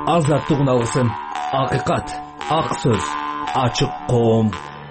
азаттык уналысын, акыйкат, ак сөз, ачык коом.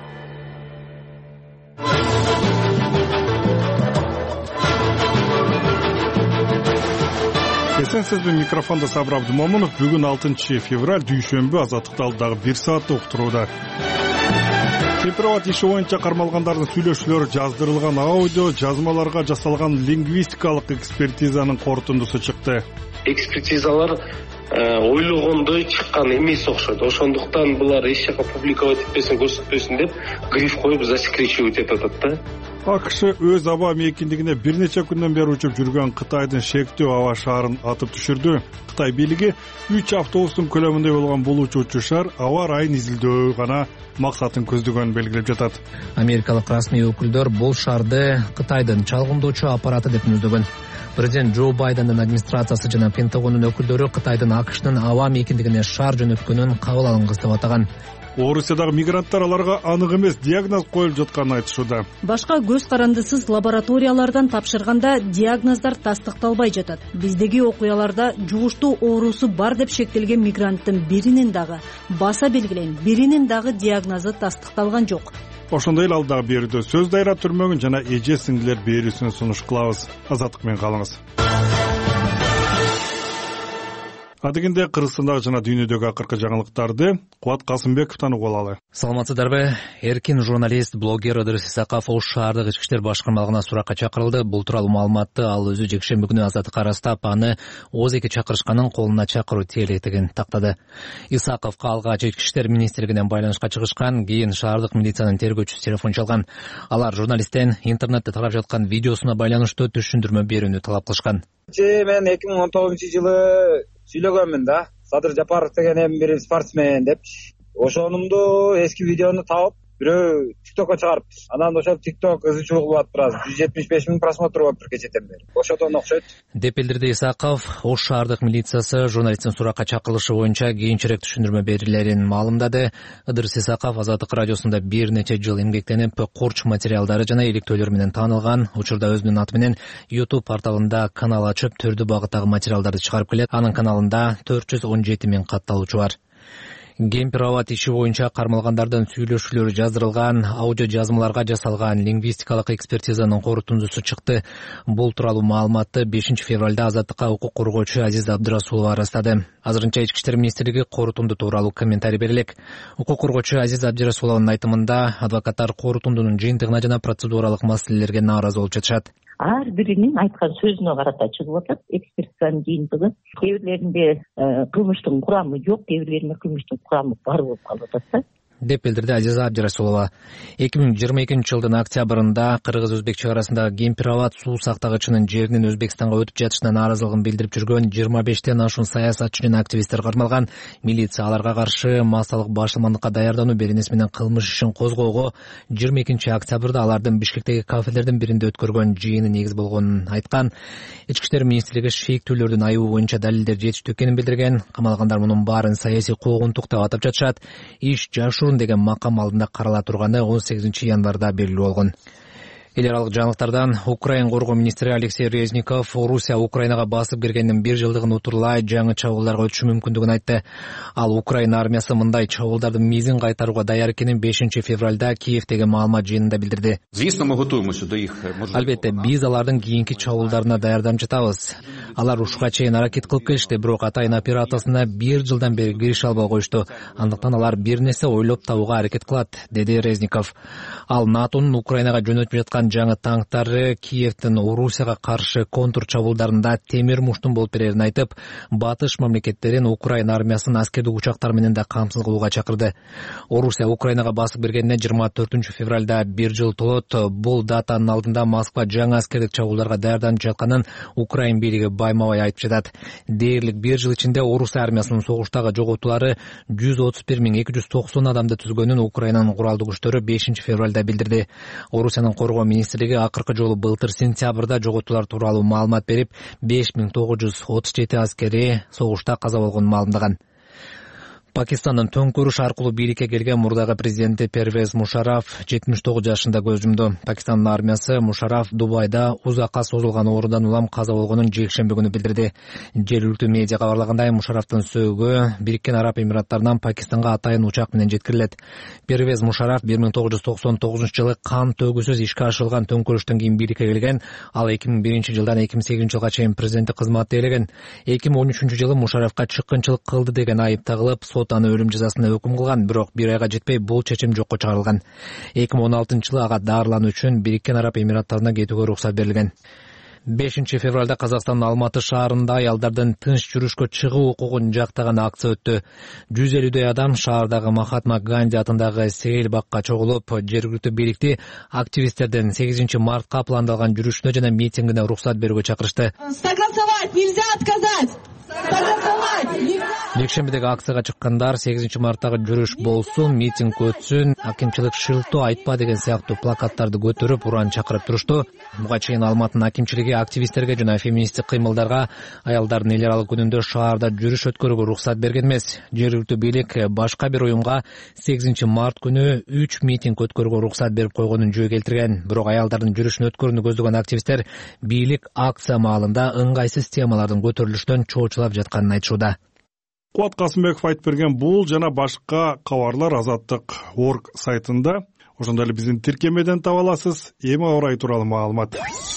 Сізбен микрофонда Сабыр Абдымомунов. Бүгін 6 февраль дүйшөнбі азаттықты алдағы 1 саатты уктурууда. Темпироват иши боюнча кармалгандардын сүйлөшүүлөрү жаздырылган аудио жазмаларга жасалган лингвистикалык экспертизанын корутундусу чыкты. Экспертизалар ойлогондой чыккан эмес окшойт. Ошондуктан булар эч жака публиковать этпесин, көрсөтпөсүн деп гриф коюп засекречивать этип атат да. АКШ өз аба мейкиндигине бир нече күндөн бери учуп жүргөн Кытайдын шектүү аба шаарын атып түшүрдү. Кытай бийлиги 3 автобустун көлөмүндө болгон бул учуучу шаар аба ырайын изилдөө гана максатын көздөгөнүн белгилеп жатат. Америкалык расмий өкүлдөр бул шаарды Кытайдын чалгындоочу аппараты деп мүздөгөн. Президент Джо Байдендин администрациясы жана Пентагондун өкүлдөрү Кытайдын АКШнын аба мейкиндигине шаар жөнөткөнүн кабыл алынгыс деп атаган. Орусиядагы мигранттар аларга анык эмес диагноз коюлуп жатканын айтышууда. Башка көз карандысыз лабораториялардан тапшырганда диагноздар тастыкталбай жатат. Биздеги окуяларда жугуштуу оорусу бар деп шектелген мигранттын биринин дагы баса белгилен, биринин дагы диагнозу тастыкталган жок. Ошондой эле алдагы берүүдө сөз дайра түрмөгүн жана эже сиңдилер берүүсүн сунуш кылабыз. Азаттык менен калыңыз. Адыгинде Кыргызстандагы жана дүйнөдөгү акыркы жаңылыктарды Кубат Касымбековдон угуп алалы. Саламатсыздарбы? Эркин журналист, блогер Ыдырыс Исаков Ош шаардык ички иштер башкармалыгына суракка чакырылды. Бул тууралуу маалыматты ал өзү жекшемби күнү Азаттыкка ырастап, аны ооз-эки чакырышканын колуна чакыруу тиелектигин тактады. Исаковго алгач ички иштер министрлигинен байланышка чыгышкан, кийин шаардык милициянын тергөөчүсү телефон чалган. Алар журналисттен интернетте тарап жаткан видеосуна байланыштуу түшүндүрмө берүүнү талап кылышкан. Мен 2019-жылы сүйлөгөнмүн да. Садыр Жапаров деген бир спортсмен деп. Ошонумду эски видеону таап, бирөө TikTokко чыгарып, анан ошол TikTok ызычуу кылып атпырабыз. 175 000 просмотр болуптур кечетен бери. Ошодон окшойт. Деп билдирди Исаков. Ош шаардык милициясы журналисттин суракка чакырылышы боюнча кийинчерээк түшүндүрмө берилерин маалымдады. Ыдырыс Исаков Азаттык радиосунда бир нече жыл эмгектенип, курч материалдары жана иликтөөлөр менен таанылган. Учурда өзүнүн аты менен YouTube порталында канал ачып, түрдүү багыттагы материалдарды чыгарып келет. Анын каналында 417 000 катталуучу бар. Темпироват иши боюнча кармалгандардын сүйлөшүүлөрү жаздырылган аудио жазмаларга жасалган лингвистикалык экспертизанын корутундусу чыкты. Бул тууралуу маалыматты 5 февралда Азаттыкка укук коргоочу Азиза Абдырасулова ырастады. Азырынча ички иштер министрлиги корутунду тууралуу комментарий берелек. Укук коргоочу Азиза Абдырасулованын айтымында, адвокаттар корутундунун жыйынтыгына жана процедуралык маселелерге нааразы болуп жатышат. Ар биринин айткан сөзүнө карата чыгып атат экспертизанын жыйынтыгы. Кээ бирлеринде кылмыштын курамы жок, кээ бирлеринде кылмыштын курамы бар болуп калып атат да. Деп билдирди Азиза Абдырасулова. 2022-жылдын октябрында кыргыз-өзбек чек арасындагы Темпироват суу сактагычынын жеринин Өзбекстанга өтүп жатышына нааразылыгын билдирип жүргөн 25тен ашуун саясатчы жана активисттер кармалган. Милиция аларга каршы массалык башылмандыкка даярдануу беренеси менен кылмыш ишин козгоого 22-октябрда алардын Бишкектеги кафелердин биринде өткөргөн жыйыны негиз болгонун айткан. Ички иштер министрлиги шектүүлөрдүн айыбы боюнча далилдер жетиштүү экенин билдирген. Камалгандар мунун баарын саясий куугунтук деп атап жатышат. Иш жашуурун деген макам алдында карала турганы 18 январда белгилүү болгон. Эл аралык жаңылыктардан Украин коргоо министри Алексей Резников Орусия Украинага басып киргендин 1 жылдыгын утурлай жаңы чабуулдарга өтүшү мүмкүндүгүн айтты. Ал Украина армиясы мындай чабуулдардын мизин кайтарууга даяр экенин 5 февралда Киевдеги маалымат жыйынында билдирди. Албетте, биз алардын кийинки чабуулдарына даярданып жатабыз. Алар ушуга чейин аракет кылып келишти, бирок атайын операциясына 1 жылдан бери кирише албай коюшту. Андыктан алар бир нерсе ойлоп табууга аракет кылат, деди Резников. Ал НАТОнун Украинага жөнөтүп жаткан жаңы танктары Киевдин Орусияга каршы контур чабуулдарында темир муштун болуп берерин айтып, батыш мамлекеттерин Украина армиясын аскердик учактар менен да камсыз кылууга чакырды. Орусия Украинага басып киргенине 24 февралда 1 жыл толот. Бул датанын алдында Москва жаңы аскердик чабуулдарга даярданып жатканын Украин бийлиги байма-бай айтып жатат. Дээрлик 1 жыл ичинде Орусия армиясынын согуштагы жоготуулары 131 290 адамды түзгөнүн Украинанын куралдуу күчтөрү 5 февралда билдирди. Орусиянын коргоо министрлиги акыркы жолу былтыр сентябрда жоготуулар тууралуу маалымат берип, 5937 аскери согушта каза болгонун маалымдаган. Пакистандын төңкөрүш аркылуу бийликке келген мурдагы президенти Первез Мушараф 79 жашында көз жумду. Пакистандын армиясы Мушараф Дубайда узакка созулган оорудан улам каза болгонун жекшемби күнү билдирди. Жергиликтүү медиа кабарлагандай, Мушарафтын сөөгү Бириккен Араб Эмираттарынан Пакистанга атайын учак менен жеткирилет. Первез Мушараф 1999-жылы кан төгүүсүз ишке ашырылган төңкөрүштөн кийин бийликке келген. Ал 2001-жылдан 2008-жылга чейин президенттик кызматты ээлеген. 2013-жылы Мушарафка чыккынчылык кылды деген айып тагылып, сот аны өлүм жазасына өкүм кылган, бирок бир айга жетпей бул чечим жокко чыгарылган. 2016-жылы ага дарылануу үчүн Бириккен Араб Эмираттарына кетүүгө уруксат берилген. 5 февралда Казакстандын Алматы шаарында аялдардын тынч жүрүшкө чыгуу укугун жактаган акция өттү. 150дөй адам шаардагы Махатма Ганди атындагы Сейил бакка чогулуп, жергиликтүү бийликти активисттердин 8 мартка пландалган жүрүшүнө жана митингине уруксат берүүгө чакырышты. Согласовать нельзя, отказать! Жекшембидеги акцияга чыккандар 8 марттагы жүрүш болсун, митинг өтсүн, акимчилик шылтоо айтпа деген сыяктуу плакаттарды көтөрүп, уран чакырып турушту. Буга чейин Алматынын акимчилиги активисттерге жана феминисттик кыймылдарга аялдардын эл аралык күнүндө шаарда жүрүш өткөрүүгө уруксат берген эмес. Жергиликтүү бийлик башка бир уюмга 8 март күнү 3 митинг өткөрүүгө уруксат берип койгонун жөө келтирген. Бирок аялдардын жүрүшүн өткөрүүнү көздөгөн активисттер бийлик акция маалында ыңгайсыз темалардын көтөрүлүштөн чоочулап жатканын айтышууда. Кубат Касымбеков айтып берген бул жана башка кабарлар Азаттык.org сайтында. Ошондой эле биздин тиркемеден таба аласыз. Эми аба ырайы тууралуу маалымат.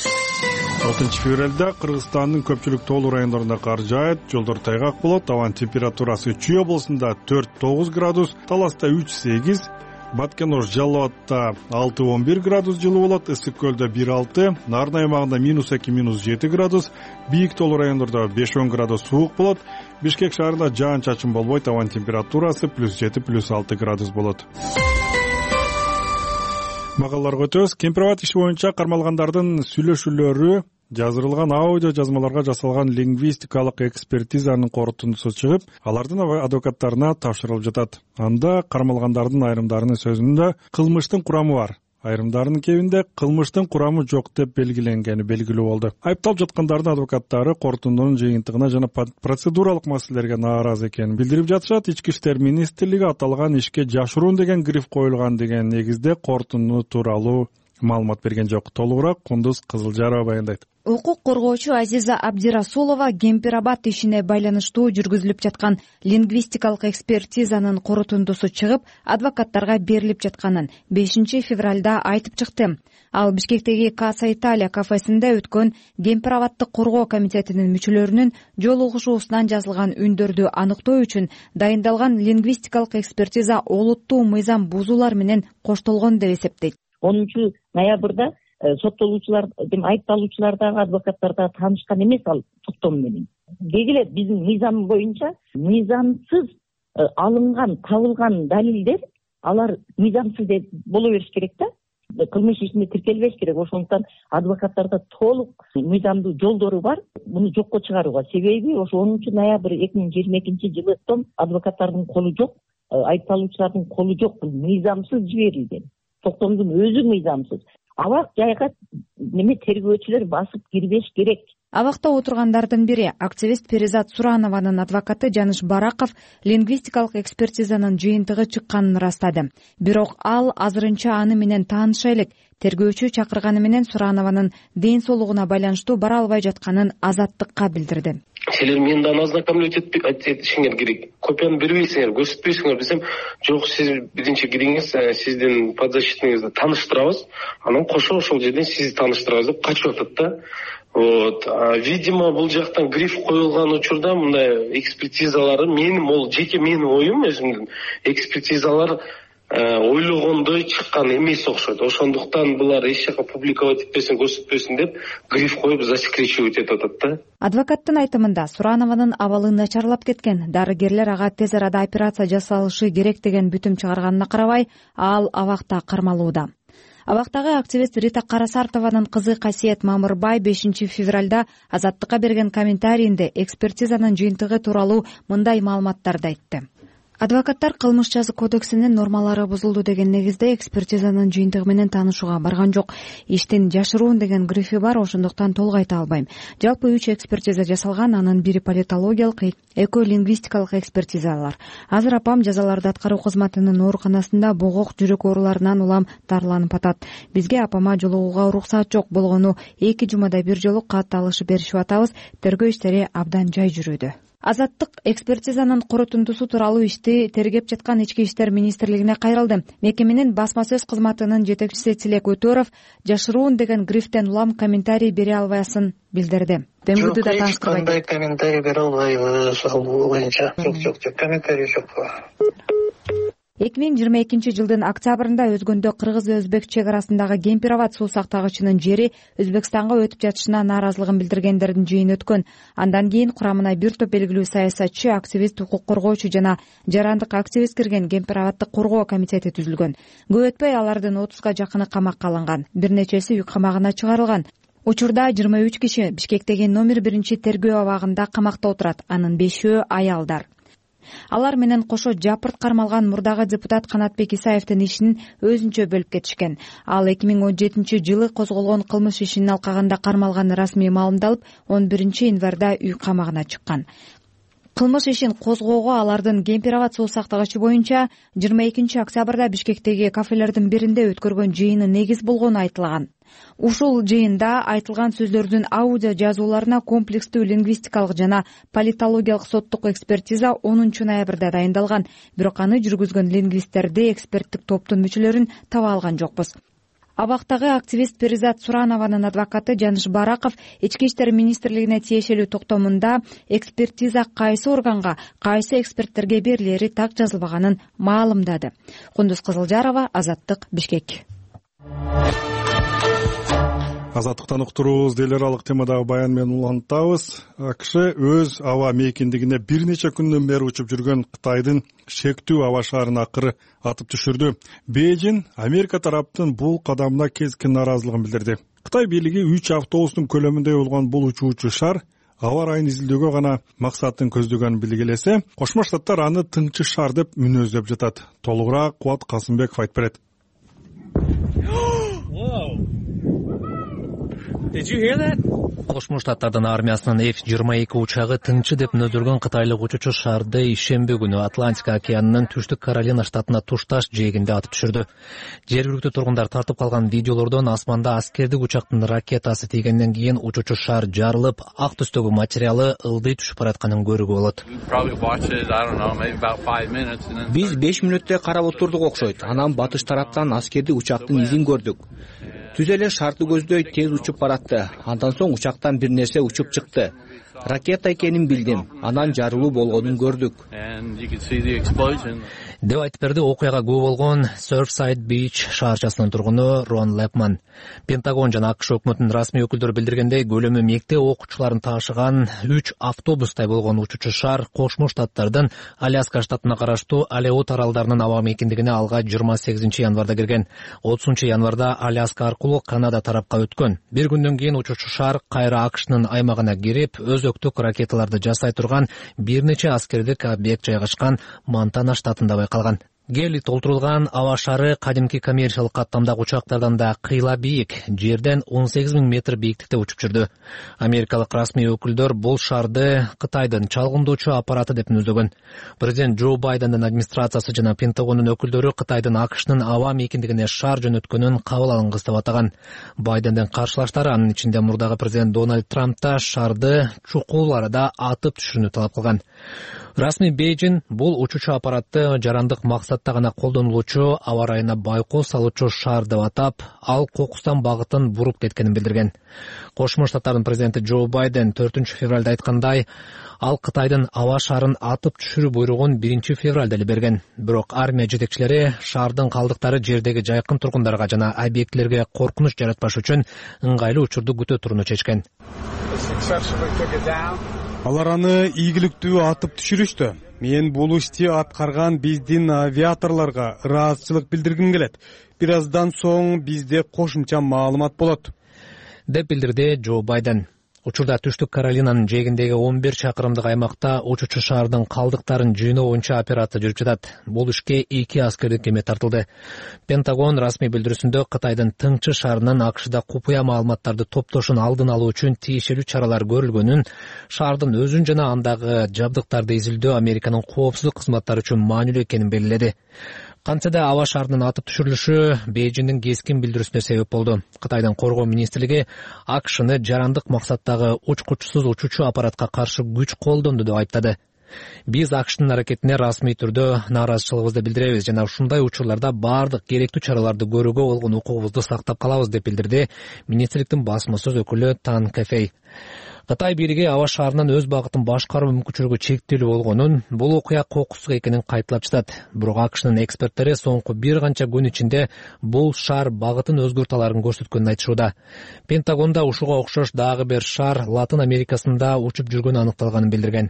6 февралда Кыргызстандын көпчүлүк тоолуу райондорунда кар жаат, жолдор тайгак болот. Абанын температурасы Чүй облусунда 4-9 градус, Таласта 3-8, Баткен-Ош Жалал Абадта 6-11 градус жылуу болот, Ысык көлдө 1-6, Нарын аймагында -2, -7 градус, бийик тоолуу райондордо 5-10 градус суук болот. Бишкек шаарында жаан-чачын болбойт, абанын температурасы +7, +6 градус болот. Магаларга өтөбүз. Кемпирабад иши боюнча кармалгандардын сүйлөшүүлөрү жаздырылган аудио жазмаларга жасалган лингвистикалык экспертизанын корутундусу чыгып, алардын адвокаттарына тапшырылып жатат. Анда кармалгандардын айрымдарынын сөзүндө кылмыштын курамы бар, айрымдарынын кебинде кылмыштын курамы жок деп белгиленгени белгилүү болду. Айыпталып жаткандардын адвокаттары корутундунун жыйынтыгына жана процедуралык маселелерге нааразы экенин билдирип жатышат. Ички иштер министрлиги аталган ишке жашыруун деген гриф коюлган деген негизде корутунду тууралуу маалымат берген жок. Толугураак Кундуз Кызылжарова баяндайт. Укук коргоочу Азиза Абдирасулова Кемпирабад ишине байланыштуу жүргүзүлүп жаткан лингвистикалык экспертизанын корутундусу чыгып, адвокаттарга берилип жатканын 5 февралда айтып чыкты. Ал Бишкектеги Каса Италия кафесинде өткөн Кемпирабадды коргоо комитетинин мүчөлөрүнүн жолугушуусунан жазылган үндөрдү аныктоо үчүн дайындалган лингвистикалык экспертиза олуттуу мыйзам бузуулар менен коштолгон деп эсептейт. 10 ноябрда соттолуучулар, айыпталуучулар дагы адвокаттар дагы таанышкан эмес ал токтом менен. Дегиле биздин мыйзам боюнча мыйзамсыз алынган, табылган далилдер, алар мыйзамсыз деп боло бериш керек да. Кылмыш ишинде тиркелбеш керек. Ошондуктан адвокаттарда толук мыйзамдуу жолдору бар муну жокко чыгарууга. Себеби ошо 10 ноябрь 2022-жылы адвокаттардын колу жок, айыпталуучулардын колу жок, бул мыйзамсыз жиберилген. Токтомдун өзү мыйзамсыз. Абак жайга тергөөчүлөр басып кирбеш керек. Абакта отургандардын бири активист Перизат Суранованын адвокаты Жаныш Бараков лингвистикалык экспертизанын жыйынтыгы чыкканын ырастады. Бирок ал азырынча аны менен тааныша элек. Тергөөчү чакырганы менен Суранованын ден соолугуна байланыштуу бара албай жатканын Азаттыкка билдирди. Силер менен ознакомлять этишиңер керек. Копияны бербейсиңер, көрсөтпөйсүңер десем, жок, сиз биринчи кириңиз, сиздин подзащитныйыңызды тааныштырабыз, анан кошо ошол жерден сизди тааныштырабыз деп качып атат да. Видимо, бул жактан гриф коюлган учурда мындай экспертизалары ол жеке менин оюм, өзүмдүн экспертизалар ойлогондой чыккан эмес окшойт. Ошондуктан булар эч жака публиковать этпесин, көрсөтпөсүн деп гриф коюп засекречивать этип атат да. Адвокаттын айтымында Суранованын абалы начарлап кеткен. Дарыгерлер ага тез арада операция жасалышы керек деген бүтүм чыгарганына карабай, ал абакта кармалууда. Абактагы активист Рита Карасартованын кызы Касиет Мамырбай 5 февралда Азаттыкка берген комментарийинде экспертизанын жыйынтыгы тууралуу мындай маалыматтарды айтты. Адвокаттар кылмыш жаза кодексинин нормалары бузулду деген негизде экспертизанын жыйынтыгы менен таанышууга барган жок. Иштин жашыруун деген грифи бар, ошондуктан толук айта албайм. Жалпы 3 экспертиза жасалган, анын бири политологиялык, экөө лингвистикалык экспертизалар. Азыр апам жазаларды аткаруу кызматынын ооруканасында богок жүрөк ооруларынан улам дарыланып атат. Бизге апама жолугууга уруксат жок болгону 2 жумада бир жолу кат алышып беришип атабыз. Тергөө иштери абдан жай жүрүүдө. Азаттык экспертизанын корутундусу тууралуу ишти тергеп жаткан Ички иштер министрлигине кайрылды. Мекеменин басма сөз кызматынын жетекчиси Тилек Өтөров жашыруун деген грифтен улам комментарий бере албасын билдирди. Жок, кандай комментарий бере албайбыз ал боюнча. Жок, комментарий жок. 2022 жылдын октябрында өзгөндө кыргыз-өзбек чек арасындагы Кемпир-Абад суу сактагычынын жери Өзбекстанга өтүп жатышына нааразылыгын билдиргендердин жыйыны өткөн. Андан кийин курамына бир топ белгилүү саясатчы, активист, укук коргоочу жана жарандык активист кирген Кемпир-Абадды коргоо комитети түзүлгөн. Көп өтпөй алардын 30га жакыны камакка алынган, бир нечеси үй камагына чыгарылган. Учурда 23 киши Бишкектеги номер 1 тергөө абагында камакта отурат, анын 5-өө аялдар. Алар менен кошо жапырт кармалган мурдагы депутат Канатбек Исаевдин ишин өзүнчө бөлүп кетишкен. Ал 2017 жылы козголгон кылмыш ишинин алкагында кармалганы расмий маалымдалып, 11 январда үй камагына чыккан. Кылмыш ишин козгоого алардын Кемпир-Абад суу сактагычы боюнча 22 октябрда Бишкектеги кафелердин биринде өткөргөн жыйыны негиз болгону айтылган. Ушул жыйында айтылган сөздөрдүн аудио жазууларына комплекстүү лингвистикалык жана политологиялык соттук экспертиза 10 ноябрда дайындалган. Бирок аны жүргүзгөн лингвисттерди эксперттик топтун мүчөлөрүн таба алган жокпуз. Абактагы активист Перизат Суранованын адвокаты Жаныш Бараков Ички иштер министрлигине тиешелүү токтомунда экспертиза кайсы органга, кайсы эксперттерге берилери так жазылбаганын маалымдады. Кундуз Кызылжарова, Азаттык, Бишкек. Азаттыктан уктурубуз. Эл аралык темадагы баян менен улантабыз. АКШ өз аба мейкиндигине бир нече күндөн бери учуп жүргөн Кытайдын шектүү аба шаарын акыры атып түшүрдү. Бейжин Америка тараптын бул кадамына кескин нааразылыгын билдирди. Кытай бийлиги 3 автобустун көлөмүндөй болгон бул учуучу шар аба ырайын изилдөөгө гана максатын көздөгөнүн билгилесе, Кошмо Штаттар аны тыңчы шар деп мүнөздөп жатат. Толугураак Кубат Касымбеков айтып берет. Did you hear that? Кошмо Штаттардын армиясынын F-22 учагы тыңчы деп нөзөлгөн кытайлык учуучу шарды ишемби күнү Атлантика океанынын түштүк Каролина штатына тушташ жээгинде атып түшүрдү. Жергиликтүү тургундар тартып калган видеолордон асманда аскердик учактын ракетасы тийгенден кийин учуучу шар жарылып, ак түстөгү материалы ылдый түшүп баратканын көрүүгө болот. Биз 5 мүнөттө карап отурдук окшойт. Анан батыш тараптан аскердик учактын изин көрдүк. Түз эле шарды көздөй тез учуп баратты. Андан соң учактан бир нерсе учуп чыкты. Ракета экенин билдим. Анан жарылуу болгонун көрдүк. Деп айтып берди окуяга күбө болгон Surfside Beach шаарчасынын тургуну Рон Лепман. Пентагон жана АКШ өкмөтүнүн расмий өкүлдөрү билдиргендей, көлөмү мектеп окуучуларын таашыган 3 автобустай болгон учуучу шар Кошмо Штаттардын Аляска штатына караштуу Алеут аралдарынын аба мейкиндигине алга 28 январда кирген. 30 январда Аляска аркылуу Канада тарапка өткөн. Бир күндөн кийин учуучу шар кайра АКШнын аймагына кирип, өзөктүк ракеталарды жасай турган бир нече аскердик объект жайгашкан Монтана штатында байкалган. Гели толтурулган аба шары кадимки коммерциялык каттамдагы учактардан да кыйла бийик, жерден 18 000 метр бийиктикте учуп жүрдү. Америкалык расмий өкүлдөр бул шарды Кытайдын чалгындоочу аппараты деп мүнөздөгөн. Президент Джо Байдендин администрациясы жана Пентагондун өкүлдөрү Кытайдын АКШнын аба мейкиндигине шар жөнөткөнүн кабыл алынгыс деп атаган. Байдендин каршылаштары, анын ичинде мурдагы президент Дональд Трамп да шарды чукул арада атып түшүрүүнү талап кылган. Расмий Бейжин бул учуучу аппаратты жарандык максатта гана колдонулуучу аба ырайына байкоо салуучу шар деп атап, ал кокустан багытын буруп кеткенин билдирген. Кошмо Штаттардын президенти Джо Байден 4 февралда айткандай, ал Кытайдын аба шарын атып түшүрүү буйругун 1 февралда эле берген. Бирок армия жетекчилери шардын калдыктары жердеги жайкын тургундарга жана объектилерге коркунуч жаратпаш үчүн ыңгайлуу учурду күтө турууну чечкен. Алар аны ийгиликтүү атып түшүрүштү. Мен бул ишти аткарган биздин авиаторлорго ыраазычылык билдиргим келет. Бир аздан соң бизде кошумча маалымат болот, деп билдирди Джо Байден. Учурда Түштүк Каролинанын жээгиндеги 11 чакырымдык аймакта учуучу шаардын калдыктарын жыйноо боюнча операция жүрүп жатат. Бул ишке 2 аскердик кеме тартылды. Пентагон расмий билдирүүсүндө Кытайдын Тыңчы шаарынан АКШда купуя маалыматтарды топтошун алдын алуу үчүн тиешелүү чаралар көрүлгөнүн, шаардын өзүн жана андагы жабдыктарды изилдөө Американын коопсуздук кызматтары үчүн маанилүү экенин белгиледи. Кантсе да аба шаарынын атып түшүрүлүшү Бейжиңдин кескин билдирүүсүнө себеп болду. Кытайдын коргоо министрлиги АКШны жарандык максаттагы учкучсуз учуучу аппаратка каршы күч колдонду деп айыптады. Биз АКШнын аракетине расмий түрдө нааразычылыгыбызды билдиребиз жана ушундай учурларда баардык керектүү чараларды көрүүгө болгон укугубузду сактап калабыз деп билдирди министрликтин басма сөз өкүлү Тан Кэфэй. Кытай бийлиги аба шаарынын өз багытын башкаруу мүмкүнчүлүгү чектелүү болгонун, бул окуя кокустук экенин кайталап жатат. Бирок АКШнын эксперттери соңку бир канча күн ичинде бул шаар багытын өзгөртө аларын көрсөткөнүн айтышууда. Пентагонда ушуга окшош дагы бир шаар Латын Америкасында учуп жүргөнү аныкталганын билдирген.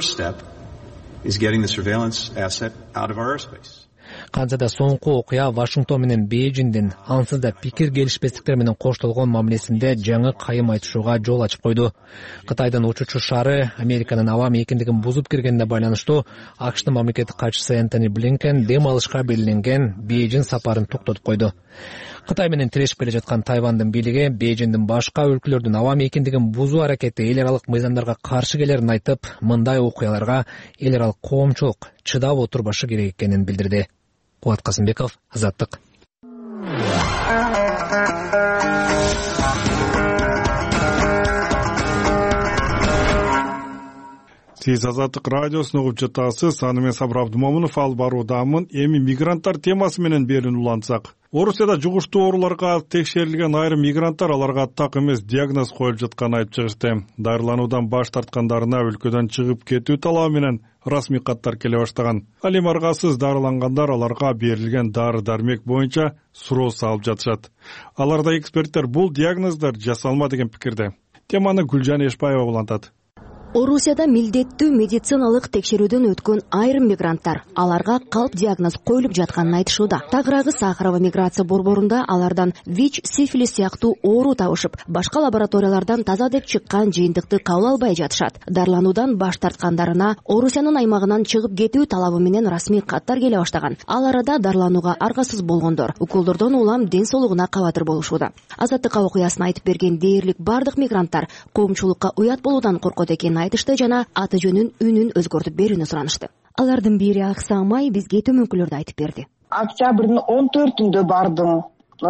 Кантсе да соңку окуя Вашингтон менен Бейжиңдин ансыз да пикир келишпестиктер менен коштолгон мамилесинде жаңы кайым айтышууга жол ачып койду. Кытайдын учуучу шаары Американын аба мейкиндигин бузуп киргенине байланыштуу АКШнын мамлекеттик катчысы Энтони Блинкен дем алышка белгиленген Бейжиң сапарын токтотуп койду. Кытай менен тирешип келе жаткан Тайвандын бийлиги Бейжиңдин башка өлкөлөрдүн аба мейкиндигин бузуу аракети эл аралык мыйзамдарга каршы келерин айтып, мындай окуяларга эл аралык коомчулук чыдап отурбашы керек экенин билдирди. Кубат Касымбеков, Азаттык. Сиз Азаттык радиосун угуп жатасыз. Аны мен Сабыр Абдымомунов алып баруудамын. Эми мигранттар темасы менен берүүнү улантсак. Орусияда жугуштуу ооруларга текшерилген айрым мигранттар аларга так эмес диагноз коюлуп жатканын айтып чыгышты. Даарылануудан баш тарткандарына өлкөдөн чыгып кетүү талабы менен расмий каттар келе баштаган. Ал эми аргасыз даарылангандар аларга берилген дары-дармек боюнча суроо салып жатышат. Аларда эксперттер бул диагноздар жасалма деген пикирде. Теманы Гүлжан Эшбаева улантат. Орусияда милдеттүү медициналык текшерүүдөн өткөн айрым мигранттар аларга калп диагноз коюлуп жатканын айтышууда. Тагыраагы Сахарова миграция борборунда алардан ВИЧ, сифилис сыяктуу оору табышып, башка лабораториялардан таза деп чыккан жыйынтыкты кабыл албай жатышат. Дарлануудан баш тарткандарына Орусиянын аймагынан чыгып кетүү талабы менен расмий каттар келе баштаган. Ал арада дарланууга аргасыз болгондор уколдордон улам ден соолугуна кабатыр болушууда. Азаттыкка окуясын айтып берген дээрлик бардык мигранттар коомчулукка уят болуудан коркот экенин айтышты жана аты жөнүн үнүн өзгөртүп берүүнү суранышты. Алардын бири Аксамай бизге төмөнкүлөрдү айтып берди. Октябрдын 14-үндө бардым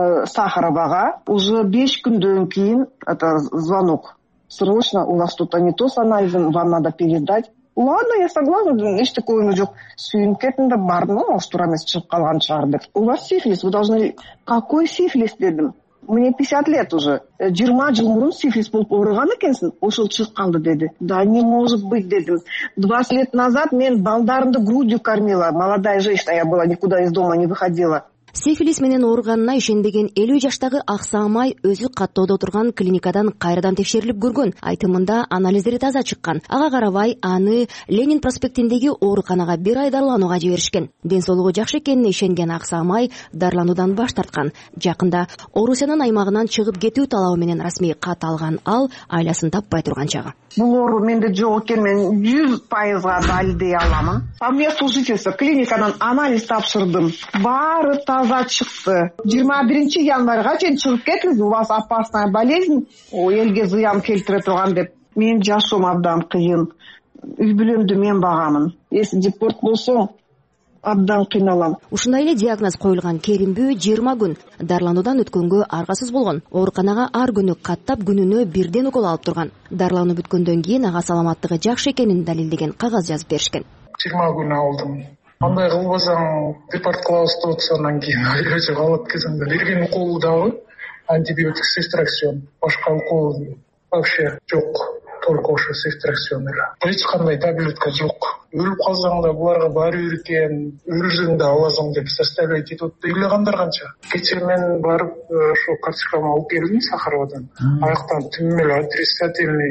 Сахаровага. Уже 5 күндөн кийин это звонок. Срочно у вас тут не то с анализом, вам надо передать. Ладно, я согласна, эч такое жок. Сүйүнүп кеттим да бардым, может тура эмес чыгып калган чыгар деп. У вас сифилис, вы должны... Какой сифилис дедим? Мне 50 лет уже. 20 жыл мурун сифилис болуп ооруган экенсиң, ошол чыгып калды деди. Да не может быть дедим. 20 лет назад мен балдарымды грудью кормила. Молодая женщина я была, никуда из дома не выходила. Сифилис менен ооруганына ишенбеген 50 жаштагы Аксамай өзү каттоодо турган клиникадан кайрадан текшерилип көргөн. Айтымында анализдери таза чыккан. Ага карабай аны Ленин проспектиндеги ооруканага 1 ай дарыланууга жиберишкен. Ден соолугу жакшы экенине ишенген Аксамай дарлануудан баш тарткан. Жакында Орусиянын аймагынан чыгып кетүү талабы менен расмий кат алган ал айласын таппай турган чагы. Бул оору менде жок экен, мен 100%га далилдей аламын. По месту жительства клиникадан анализ тапшырдым. Баары таза чыкты. 21 январга чейин чыгып кетиңиз, у вас опасная болезнь, элге зыян келтире турган деп. Мен жашоом абдан кыйын. Үй бүлөмдү мен багамын. Если депорт болсо, абдан кыйналам. Ушундай эле диагноз коюлган Керимбүү 20 күн дарлануудан өткөнгө аргасыз болгон. Ооруканага ар күнү каттап күнүнө 1 укол алып турган. Дарлануу бүткөндөн кийин ага саламаттыгы жакшы экенин далилдеген кагаз жазып беришкен. 20 күн алдым. Андай кылбасаң депорт кылабыз деп атсандан кийин өчө калат кезинде. Берген укол дагы антибиотик сестракцион. Башка укол вообще жок. Только ошо сестракцион эле. Эч кандай таблетка жок. Өлүп калсаң да буларга баары бир экен, өлсөң да аласың деп заставлять этип ыйлагандар канча. Кечээ мен барып ошо карточкамды алып келдим Сахаровадан. Аяктан түмүл отрицательный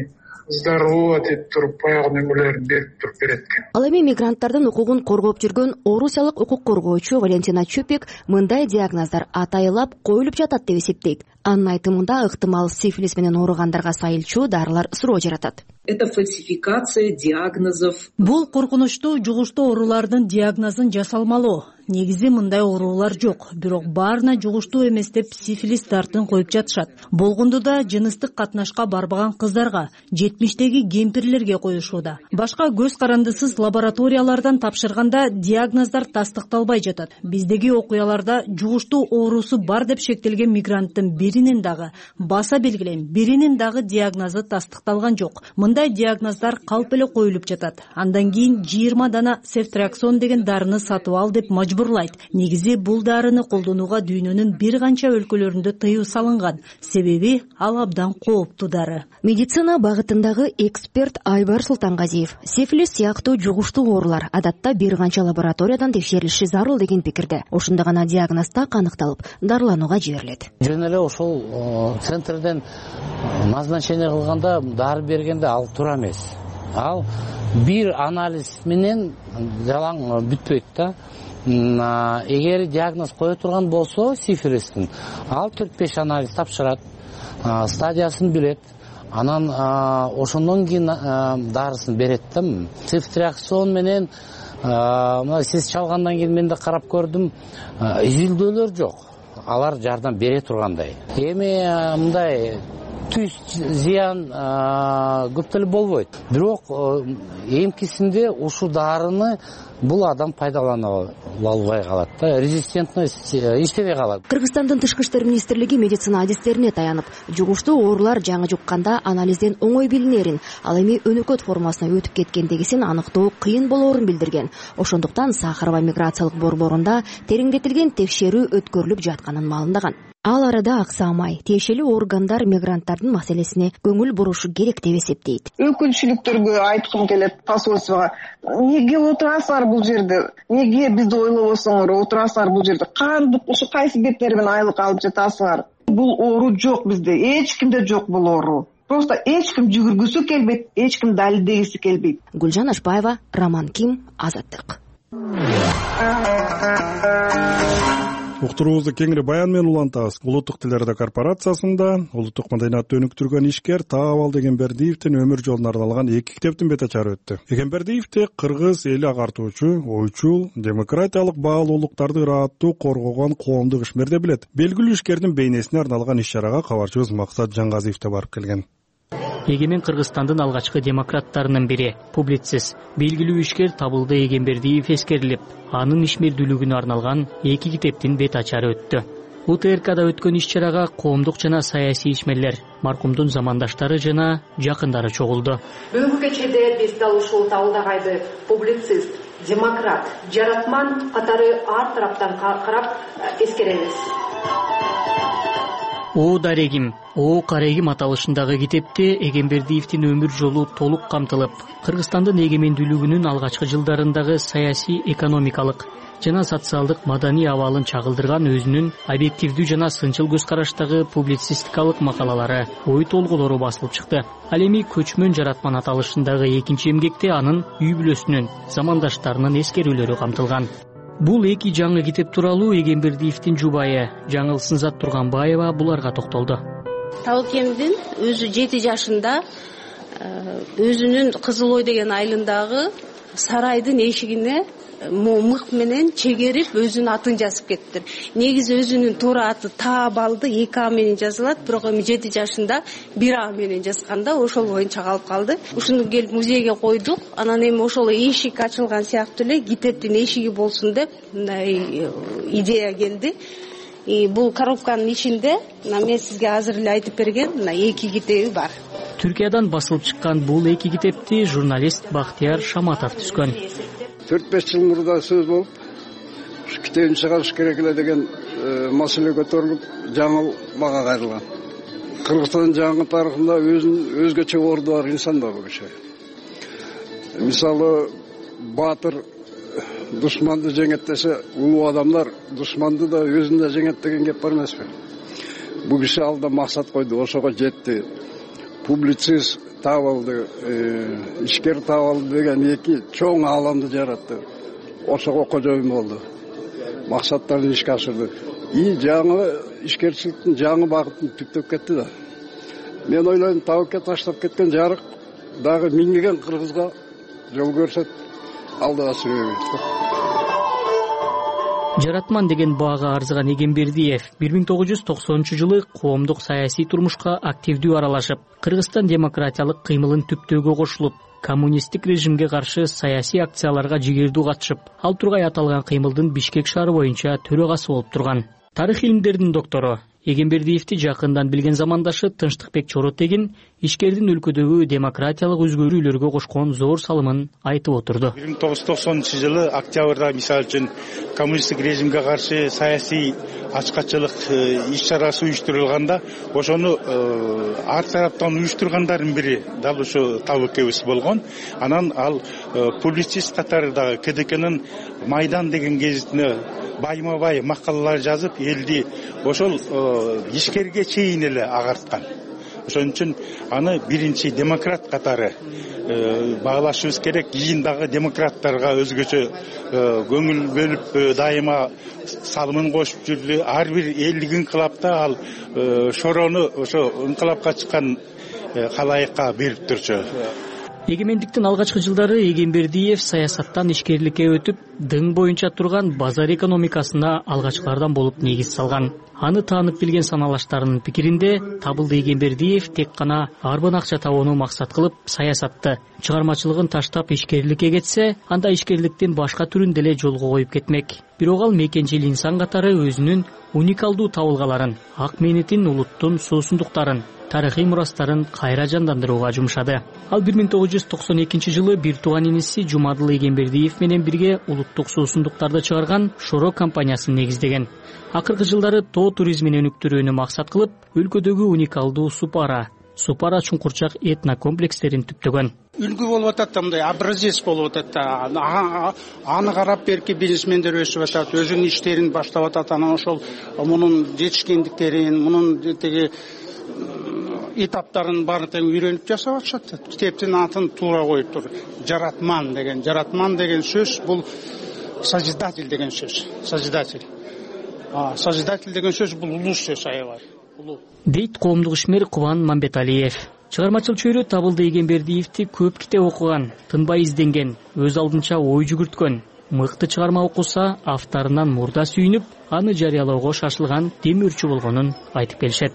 здорово деп туруп баягы нөмүрлөрүн берип туруп берет экен. Ал эми мигранттардын укугун коргоп жүргөн орусиялык укук коргоочу Валентина Чупик мындай диагноздар атайылап коюлуп жатат деп эсептейт. Анын айтымында ыктымал сифилис менен ооругандарга сайылчу дарылар суроо жаратат. Это фальсификация диагнозов. Бул коркунучтуу жугуштуу оорулардын диагнозун жасалмалоо. Негизи мындай оорулар жок, бирок баарына жугуштуу эмес деп сифилис дартын коюп жатышат. Болгондо да жыныстык катнашка барбаган кыздарга, 70-теги кемпирлерге коюшууда. Башка көз карандысыз лабораториялардан тапшырганда диагноздар тастыкталбай жатат. Биздеги окуяларда жугуштуу оорусу бар деп шектелген мигранттын биринин дагы баса белгилем, биринин дагы диагнозу тастыкталган жок. Мындай диагноздар калп эле коюлуп жатат. Андан кийин 20 дана сефтриаксон деген дарыны сатып ал деп мажбурлайт. Негизи бул дарыны колдонууга дүйнөнүн бир канча өлкөлөрүндө тыюу салынган. Себеби ал абдан кооптуу дары. Медицина багытындагы эксперт Айбар Султангазиев сифилис сыяктуу жугуштуу оорулар адатта бир канча лабораториядан текшерилиши зарыл деген пикирде. Ошондо гана диагноз так аныкталып, дарыланууга жиберилет. Жөн эле ошол центрден назначение кылганда дары бергенде ал туура эмес. Ал бир анализ менен жалаң бүтпөйт да. Эгер диагноз кое турган болсо сифилистин, ал 4-5 анализ тапшырат, стадиясын билет, анан ошондон кийин дарысын берет да. Цефтриаксон менен сиз чалгандан кийин мен да карап көрдүм, изилдөөлөр жок. Алар жардам бере тургандай. Эми мындай түз зыян көп деле болбойт. Бирок эмкисинде ушул дарыны бул адам пайдалана албай калат да, резистентность иштебей калат. Кыргызстандын Тышкы иштер министрлиги медицина адистерине таянып, жугуштуу оорулар жаңы жукканда анализден оңой билинерин, ал эми өнөкөт формасына өтүп кеткендегисин аныктоо кыйын болоорун билдирген. Ошондуктан Сахарова миграциялык борборунда тереңдетилген текшерүү өткөрүлүп жатканын маалымдаган. Ал арада аксамай, тиешелүү органдар мигранттардын маселесине көңүл бурушу керек деп эсептейт. Өкүнчүлүктөргө айткым келет посольствого. Неге отурасыңар бул жерде? Неге бизди ойлобосоңор отурасыңар бул жерде? Кандык ушу кайсы беттери менен айлык алып жатасыңар? Бул оору жок бизде. Эч кимде жок бул оору. Просто эч ким жүгүргүсү келбейт, эч ким далилдегиси келбейт. Гүлжан Ашпаева, Роман Ким, Азаттык. Уктуруубузду кеңири баян менен улантабыз. Улуттук Телерадио корпорациясында улуттук маданиятты өнүктүргөн ишкер Таабал Эгембердиевдин өмүр жолуна арналган 2 китептин бет ачары өттү. Эгембердиевди кыргыз эли агартуучу, ойчул, демократиялык баалуулуктарды ырааттуу коргогон коомдук ишмер деп билет. Белгилүү ишкердин бейнесине арналган иш-чарага кабарчыбыз Максат Жаңгазиев да барып келген. Эгемен Кыргызстандын алгачкы демократтарынын бири, публицист, белгилүү ишкер Табылды Эгембердиев эскерилип, анын ишмердүүлүгүнө арналган 2 китептин бет ачары өттү. УТРКда өткөн иш-чарага коомдук жана саясий ишмерлер, маркумдун замандаштары жана жакындары чогулду. Бүгүнкү кечеде биз дал ушул Табылдагайды публицист, демократ, жаратман катары ар тараптан карап эскеребиз. О дарегим, о карегим аталышындагы китепте Эгембердиевдин өмүр жолу толук камтылып, Кыргызстандын эгемендүүлүгүнүн алгачкы жылдарындагы саясий, экономикалык жана социалдык маданий абалын чагылдырган өзүнүн объективдүү жана сынчыл көз караштагы публицистикалык макалалары, ой толгоолору басылып чыкты. Ал эми көчмөн жаратман аталышындагы 2-чи эмгекте анын үй бүлөсүнүн, замандаштарынын эскерүүлөрү камтылган. Бул 2 жаңы китеп тууралуу Эгембердиевдин жубайы Жаңыл Сынзат Турганбаева буларга токтолду. Табылкемдин өзү 7 жашында өзүнүн Кызыл Ой деген айылындагы сарайдын эшигине мык менен чегерип өзүнүн атын жазып кетти. Негизи өзүнүн туура аты Таабалды 2 А менен жазылат, бирок эми 7 жашында 1 А менен жазганда ошол боюнча калып калды. Ушуну келип музейге койдук. Анан эми ошол эшик ачылган сыяктуу эле китептин эшиги болсун деп идея келди. Бул коробканын ичинде мен сизге азыр эле айтып берген 2 китеби бар. Түркиядан басылып чыккан бул 2 китепти журналист Бактияр Шаматов түзгөн. 4-5 жыл мурда сөз болуп, китебин чыгарыш керек эле деген маселе көтөрүлүп, жаңыл мага кайрылган. Кыргызстандын жаңы тарыхында өзгөчө орду бар инсан да бул киши. Мисалы, баатыр душманды жеңет десе, улуу адамдар душманды да өзүн да жеңет деген кеп бар эмеспи? Бул киши алда максат койду, ошого жетти. Публицист, табылды, ишкер табылды деген эки чоң ааламды жаратты. Ошого кожоюн болду. Максаттарын ишке ашырды. Жаңы ишкерчиликтин жаңы багытын түптөп кетти да. Мен ойлойм, табыкка таштап кеткен жарык дагы миңдеген кыргызга жол көрсөт, алдыга сүрө берет. Жаратман деген баага арзыган Эгембердиев 1990-жылы коомдук саясий турмушка активдүү аралашып, Кыргызстан демократиялык кыймылын түптөөгө кошулуп, коммунисттик режимге каршы саясий акцияларга жигердүү катышып, ал тургай аталган кыймылдын Бишкек шаары боюнча төрөгасы болуп турган. Тарых илимдеринин доктору Эгембердиевди жакындан билген замандашы Тынчтыкбек Чоротегин ишкердин өлкөдөгү демократиялык өзгөрүүлөргө кошкон зор салымын айтып отурду. 1990-жылы октябрда мисалы үчүн коммунисттик режимге каршы саясий ачкачылык иш-чарасы уюштурулганда, ошону ар тараптан уюштургандардын бири дал ошо Табыкебиз болгон. Анан ал публицист катары дагы КДКнын Майдан деген гезитине байма-бай макалалар жазып, элди ошол ишкерге чейин эле агарткан. Ошон үчүн аны биринчи демократ катары баглашыбыз керек. Кийин демократтарга өзгөчө көңүл бөлүп, дайыма салымын кошуп жүрдү. Ар бир элдик инкылапта ал шорону ошо инкылапка чыккан калайыкка берип турчу. Эгемендиктин алгачкы жылдары Эгембердиев саясаттан ишкерликке өтүп, дың боюнча турган базар экономикасына алгачкылардан болуп негиз салган. Аны таанып билген саналаштарынын пикиринде, Табылды Эгембердиев тек гана арбан акча табууну максат кылып, саясатты, чыгармачылыгын таштап ишкерликке кетсе, анда ишкерликтин башка түрүн деле жолго коюп кетмек. Бирок ал мекенчил инсан катары өзүнүн уникалдуу табылгаларын, ак мээнетин, улуттун суусундуктарын, тарыхый мурастарын кайра жандандырууга жумшады. Ал 1992-жылы бир тууган иниси Жумадыл Эгембердиев менен бирге улуттук суусундуктарды чыгарган Шоро компаниясын негиздеген. Акыркы жылдары тоо туризмин өнүктүрүүнү максат кылып, өлкөдөгү уникалдуу Супара чуңкурчак этнокомплекстерин түптөгөн. Үлгү болуп атат, мындай образец болуп атат. Аны карап берки бизнесмендер өсүп атат, өзүнүн иштерин баштап атат. Анан ошол мунун жетишкендиктерин, мунун теги этаптарын баарын үйрөнүп жасап атышат. Китептин атын туура коюп тур. Жаратман деген сөз бул созидатель деген сөз. Созидатель деген сөз бул улуу сөз, аябай. Дейт коомдук ишмер Кубан Мамбеталиев. Чыгармачыл чөйрө Табылды Эгембердиевди көп китеп окуган, тынбай изденген, өз алдынча ой жүгүрткөн. Мыкты чыгарма окуса, авторунан мурда сүйүнүп, аны жарыялоого шашылган демөөрчү болгонун айтып келишет.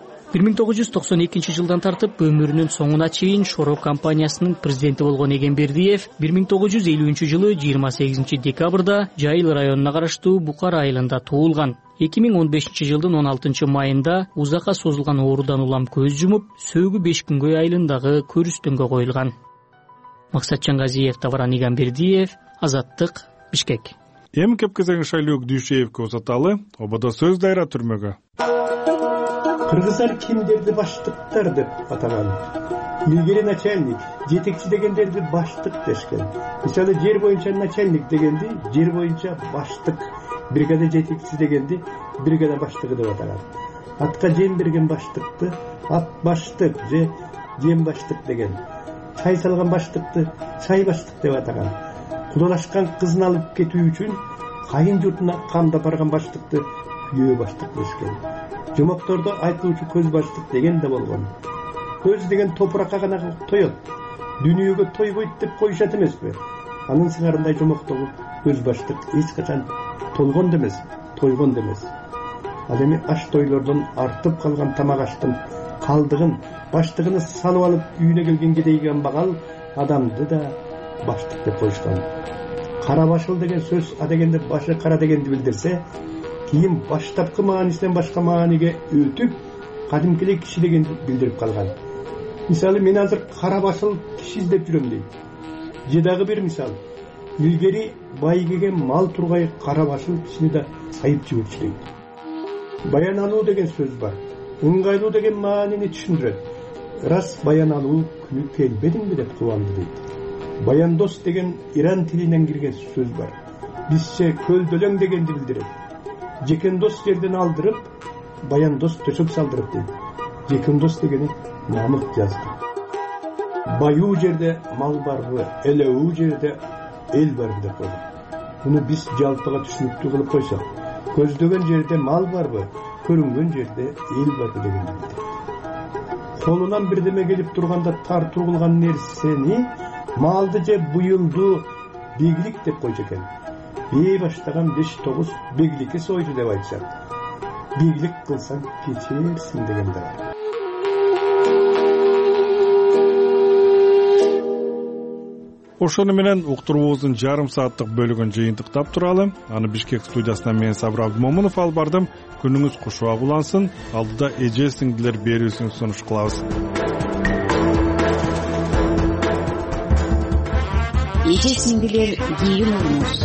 1992-жылдан тартып өмүрүнүн соңуна чейин Шоро компаниясынын президенти болгон Эгембердиев 1950-жылы 28 декабрда Жайыл районуна караштуу Букар айылында туулган. 2015-жылдын 16 майында узакка созулган оорудан улам көз жумуп, сөөгү 5 күнгөй айылындагы көрүстөнгө коюлган. Максатжан Газиев, Тавран Эгембердиев, Азаттык, Бишкек. Эми кепкезең Шайлөөк Дүйшеевке узаталы, ободо сөз дайра түрмөгө. Кыргыздар кимдерди баштыктар деп атаган. Илгери начальник, жетекчи дегендерди баштык дешкен. Мисалы жер боюнча начальник дегенди жер боюнча баштык, бригада жетекчиси дегенди бригада баштыгы деп атаган. Атка жем берген баштыкты ат баштык же жем баштык деген. Чай салган баштыкты чай баштык деп атаган. Кудалашкан кызын алып кетүү үчүн кайын журтуна камдап барган баштыкты күйөө баштык дешкен. Жомоктордо айтылуучу көз баштык деген да болгон. Көз деген топуракка гана тоет. Дүйнөгө тойбойт деп коюшат эмеспи? Анын сыңарындай жомоктогу көз баштык эч качан толгон да эмес, тойгон да эмес. Ал эми аш тойлордон артып калган тамак аштын калдыгын баштыгына салып алып үйүнө келген кедейге амбагал адамды да баштык деп коюшкан. Кара башыл деген сөз а дегенде башы кара дегенди билдирсе, кийин баштапкы маанисинен башка мааниге өтүп, кадимкилей киши дегенди билдирип калган. Мисалы мен азыр кара башыл киши издеп жүрөм дейт. Же дагы бир мисал. Илгери байгеге мал тургай кара башыл кишини да сайып жиберчү дейт. Баянануу деген сөз бар. Ыңгайлуу деген маанини түшүндүрөт. Рас баянануу күнү келбедимби деп кубанды дейт. Баяндос деген иран тилинен кирген сөз бар. Бизче көлдөлөң дегенди билдирет. Жекендос жерден алдырып, баяндос төсөк салдырып дейт. Жекендос дегени намык жазды. Bayуу жерде мал барбы, элеүү жерде эл барбы деп койлойт. Буну биз жалпыга түшүнүктүү кылып койсок, көздөгөн жерде мал барбы, көрүнгөн жерде эл барбы деген мындай. Колунан бирдеме келип турганда тартуу кылган нерсени малды же буюлду бийлик деп койчу экен. Бей баштаган 5-9 бийликке сойду деп айтышат. Бийлик кылсаң кечерсиң деген да бар. Ошону менен уктуруубуздун жарым сааттык бөлүгүн жыйынтыктап туралы. Аны Бишкек студиясынан мен Сабыр Абдымомунов алып бардым. Күнүңүз кушубак улансын. Алдыда эже сиңдилер берүүсүн сунуш кылабыз. Эже сиңдилер кийин угуңуз.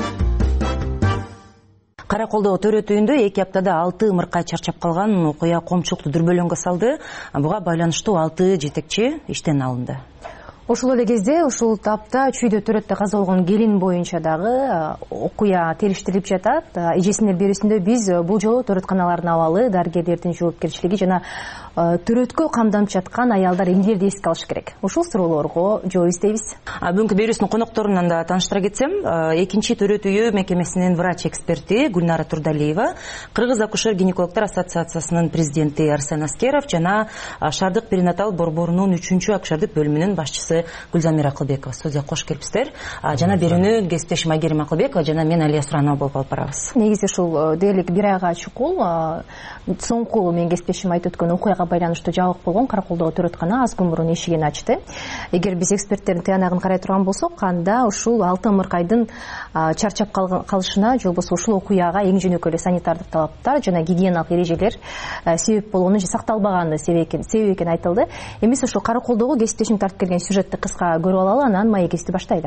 Кара колдоо төрөтүүндө 2 аптада 6 ымыркай чарчап калган окуя коомчулукту дүрбөлөңгө салды. Буга байланыштуу 6 жетекчи иштен алынды. Ошол эле кезде ушул тапта чүйдө төрөттө каза болгон келин боюнча дагы окуя териштирилип жатат. Эжесине берүүсүндө биз бул жолу төрөтканалардын абалы, дарыгерлердин жоопкерчилиги жана төрөткө камданып жаткан аялдар эмнелерди эске алыш керек? Ушул суроолорго жооп издейбиз. Бүгүнкү берүүсүнүн конокторунан да тааныштыра кетсем, 2 төрөт үйү мекемесинин врач эксперти Гүлнара Турдалиева, Кыргыз акушер-гинекологдор ассоциациясынын президенти Арсен Аскеров жана Шаардык перинатал борборунун 3-чү акушердик бөлүмүнүн башчысы Гүлзамира Акылбекова студияга кош келипсиздер. Жана берүүнү кесиптешим Айгерим Акылбекова жана мен Алия Суранова болуп алып барабыз. Негизи ушул дээрлик 1 айга чукул соңку мен кесиптешим айтып өткөн окуяга байланыштуу жабык болгон кара колдоо төрөткана аз күн мурун эшигин ачты. Эгер биз эксперттердин тыянагын карай турган болсок, анда ушул 6 ымыркайдын чарчап калышына же болбосо ушул окуяга эң жөнөкөй эле санитардык талаптар жана гигиеналык эрежелер себеп болгону же сакталбаганы себеп экени айтылды. Эмес ушул кара колдоого кесиптешим тартып келген сюжетти кыска көрүп алалы, анан маегести баштайды.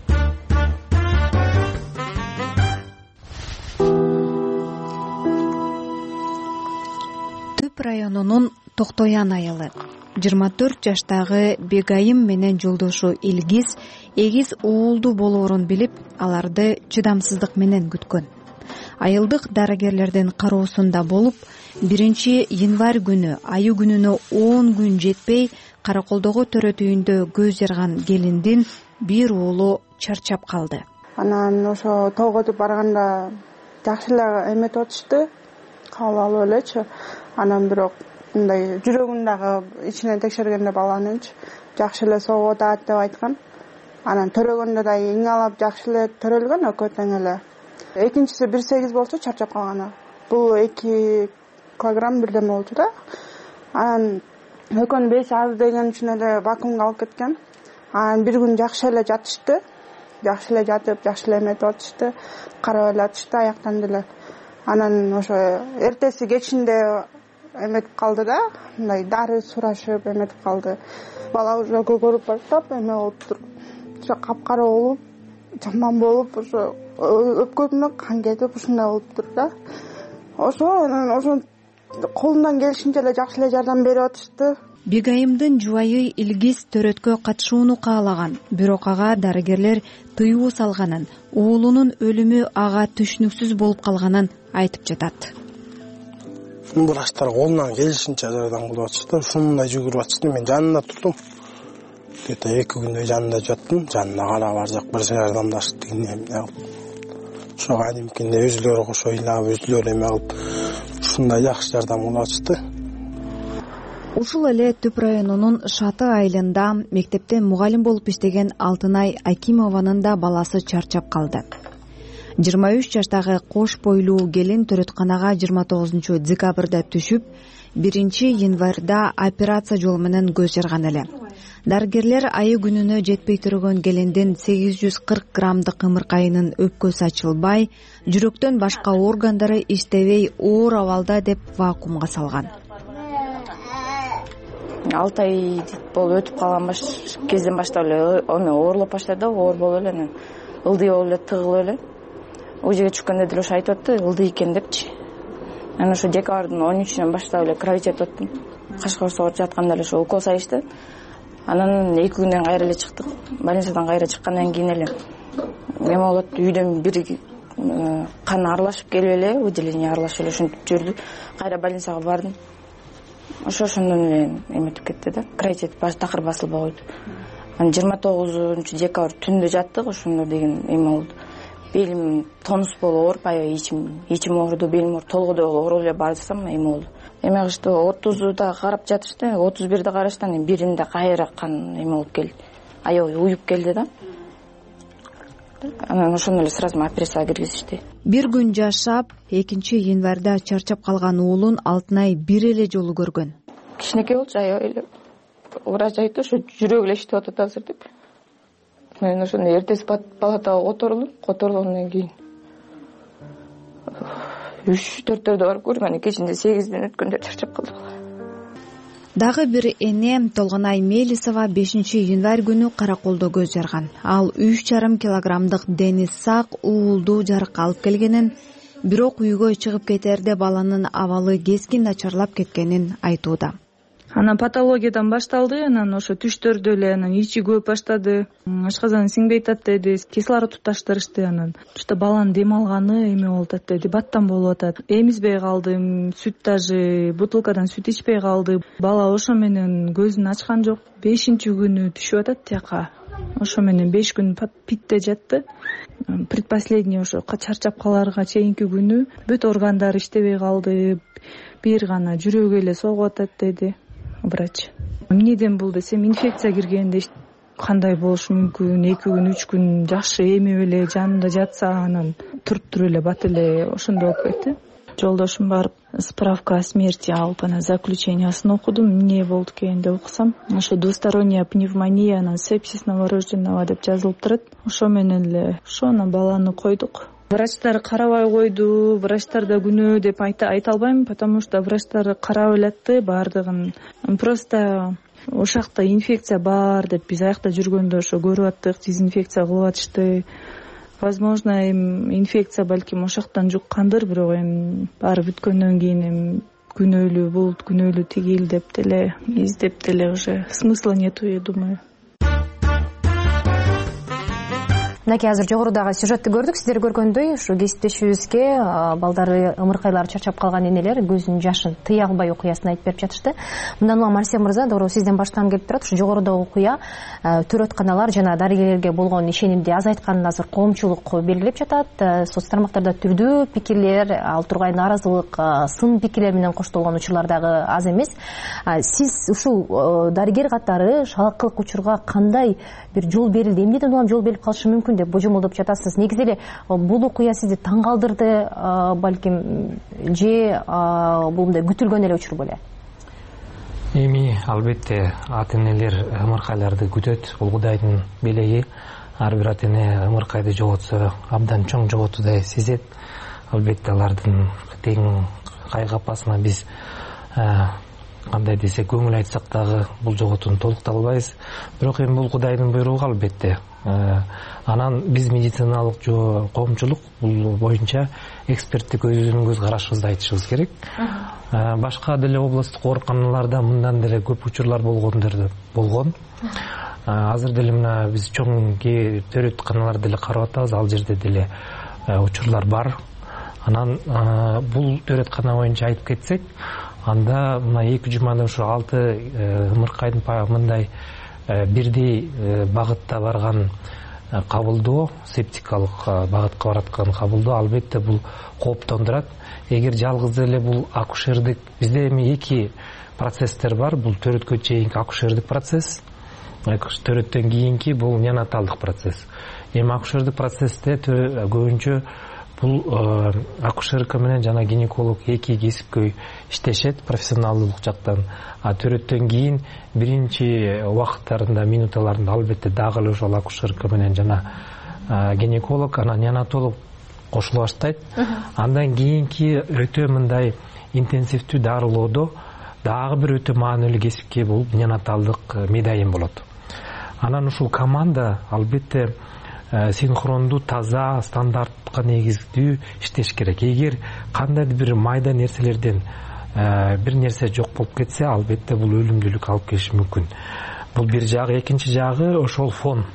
Түп районунун Токтоян айылы. 24 жаштагы Бегайым менен жолдошу Илгиз эгиз уулду болоорун билип, аларды чыдамсыздык менен күткөн. Айылдык дарыгерлердин кароосунда болуп, 1 январь күнү аю күнүнө 10 күн жетпей кара колдоо төрөт үйүндө көз жарган келиндин бир уулу чарчап калды. Анан ошо тоого өтүп барганда жакшы эле эметип атышты, кабыл алып элечи. Анан бирок мындай жүрөгүн дагы ичинен текшергенде баланынчы жакшы эле согуп атат деп айткан. Анан төрөгөндө да эңалап жакшы эле төрөлгөн, экөө тең эле. Экинчиси 1,8 болчу, чарчап калган. Бул 2 килограмм бирдеме болчу да. Анан экөөнүн беси аз деген үчүн эле вакуумга алып кеткен. Анан бир күн жакшы эле жатышты. Жакшы эле жатып, жакшы эле эметип атышты. Карап эле атышты аяктан деле. Анан ошо эртеси кечинде эметип калды да, мындай дары сурашып эметип калды. Бала уже көгөрүп баштап эме болуптур. Ошо капкара болуп, жаман болуп, ошо өпкөсүнө кан кетип ушундай болуптур да. Ошо колунан келишинче эле жакшы эле жардам берип атышты. Бегайымдын жубайы Илгиз төрөткө катышууну каалаган, бирок ага дарыгерлер тыюу салганын, уулунун өлүмү ага түшүнүксүз болуп калганын айтып жатат. Врачтар колунан келишинче жардам кылып атышты. Ушундай жүгүрүп атышты. Мен жанында турдум. Где-то 2 күндөй жанында жаттым. Жанына карап ар жак бир жардамдашып деген ошого адимкинде өзүлөрү кошо ыйлап, өзүлөрү эме кылып ушундай жакшы жардам кылып атышты. Ушул эле Түп районунун Шаты айылында мектепте мугалим болуп иштеген Алтынай Акимованын да баласы чарчап калды. 23 жаштагы кош бойлуу келин төрөтканага 29 декабрда түшүп, 1 январда операция жолу менен көз жарган эле. Дарыгерлер айы күнүнө жетпей турган келиндин 840 граммдык ымыркайынын өпкөсү ачылбай, жүрөктөн башка органдары иштебей оор абалда деп вакуумга салган. 6 ай болуп өтүп калган кезден баштап эле оорлоп баштады, оор болуп эле, ылдый болуп эле, тыгылып эле. Ол жерге түшкөндө деле ошо айтып атты, ылдый экен депчи. Анан ошо декабрдын 13-үнөн баштап эле кровать этип аттым. Кашкарсоо жатканда эле ошо укол салышты. Анан 2 күндөн кайра эле чыктык. Больницадан кайра чыккандан кийин эле эме болот, үйдөн бир кан аралашып келип эле, выделение аралашып эле ушинтип жүрдү. Кайра больницага бардым. ошондон эле эметип кетти да, край жетип такыр басылбай койду. Анан 29 декабрь түндө жаттык, ошондо деген эме болду. Белим тонус болуп ооруп, аябай ичим ооруду, белим толгойдой ооруп эле барсам эме болду. Эме кылышты, 30да карап жатышты, 31де караштан 1-inde кайра кан эме болуп келди. Аябай уюп келди да. Анан ошондо эле сразу операцияга киргизишти. Бир күн жашап, 2-январда чарчап калган уулун Алтынай бир эле жолу көргөн. Кичинекей болчу, аябай эле. Врач айтты, ошо жүрөгү эле иштеп атат азыр деп. Мен ошондо эртеси палатага которулгандан кийин 3-4-төрдө барып көргөн, кечинде 8-ден өткөндө чарчап калдык. Дагы бир эне Толгонай Мелисова 5-январь күнү Караколдо көз жарган. Ал 3,5 килограммдык дени сак уулду жарыкка алып келгенин, бирок үйгө чыгып кетерде баланын абалы кескин начарлап кеткенин айтууда. Анан патологиядан башталды, анан ошо түштөрдө эле анан ичи көп баштады. Ашказаны сиңбей атат деди, кислород тутташтырышты, анан что баланын дем алганы эме болуп атат деди, баттан болуп атат. Эмизбей калдым, сүт даже бутылкадан сүт ичпей калды. Бала ошо менен көзүн ачкан жок. 5-күнү түшүп атат тияка. Ошо менен 5 күн питте жатты. Предпоследний ошо чарчап каларга чейинки күнү бүт органдары иштебей калды. Бир гана жүрөгү эле согуп атат деди врач. Эмнеден бул десем, инфекция киргенде кандай болушу мүмкүн, 2 күн 3 күн жакшы эмип эле жанында жатса, анан туруп эле бат эле ошондой болуп кетти. Жолдошум барып справка о смерти алып, анан заключениясын окудум, эмне болду экен деп окусам, ошо двусторонняя пневмония, анан сепсис новорожденного деп жазылып турат. Ошо менен эле ошонун баланы койдук. Врачтар карабай койду, врачтар да күнөө деп айта албайм, потому что врачтар карап элатты баардыгын. Просто ошакта инфекция бар деп биз аякта жүргөндө ошо көрүп аттык, дезинфекция кылып атышты. Возможно, инфекция балким ошактан жуккандыр, бирок баары бүткөндөн кийин күнөөлүү болуп, күнөөлүү тигил деп деле издеп деле уже смысла нету, я думаю. Мынакей азыр жогорудагы сюжетти көрдүк. Сиздер көргөндөй, ушу кесиптешибизге балдары ымыркайлары чарчап калган энелер көзүнүн жашын тыя албай окуясын айтып берип жатышты. Мындан улам Арсен мырза, doğru сизден баштагым келип турат. Ушу жогорудагы окуя төрөтканалар жана дарыгерлерге болгон ишенимди азайтканын азыр коомчулук белгилеп жатат. Соц тармактарда түрдүү пикирлер, ал тургай нааразылык, сын пикирлер менен коштолгон учурлар дагы аз эмес. Сиз ушул дарыгер катары шалакылык учурга кандай бир жол берилди, эмнеден улам жол берип калышы мүмкүн деп божомолдоп жатасыз? Негизи эле бул окуя сизди таң калтырды, балким же бул мындай күтүлгөн эле учур беле? Эми албетте ата энелер ымыркайларды күтөт. Бул Кудайдын белеги. Ар бир ата эне ымыркайды жоготсо абдан чоң жоготуудай сезет. Албетте алардын тең кайгы апасына биз кандай десе көңүл айтсак дагы бул жоготууну толуктай албайбыз. Бирок эми бул Кудайдын буйругу албетте. Анан биз медициналык коомчулук бул боюнча эксперттик өзүнүн көз карашыбызды айтышыбыз керек. Башка деле областтык ооруканаларда мындан деле көп учурлар болгон. Азыр деле мына биз чоң төрөтканаларды деле карап атабыз, ал жерде деле учурлар бар. Анан бул төрөткана боюнча айтып кетсек, анда мына 2 жумада ушу 6 ымыркайдын мындай бирдей багытта барган кабылдоо, септикалык багытка бараткан кабылдоо албетте бул кооптондурат. Эгер жалгыз эле бул акушердик, бизде эми 2 процесстер бар. Бул төрөткө чейинки акушердик процесс, төрөттөн кийинки бул неонаталдык процесс. Эми акушердик процессте көбүнчө бул акушерка менен жана гинеколог 2 кесипкөй иштешет профессионалдуулук жактан. Төрөттөн кийин биринчи убакыттарында, минуталарында албетте дагы эле ошол акушерка менен жана гинеколог, анан неонатолог кошулуп баштайт. Андан кийинки өтө мындай интенсивдүү дарылоодо дагы бир өтө маанилүү кесипке бул неонаталдык медайым болот. Анан ушул команда албетте синхрондуу, таза, стандартка негиздүү иштеш керек. Эгер кандайдыр бир майда нерселерден бир нерсе жок болуп кетсе, албетте бул өлүмдүүлүк алып келиши мүмкүн. Бул бир жагы. Экинчи жагы ошол фон.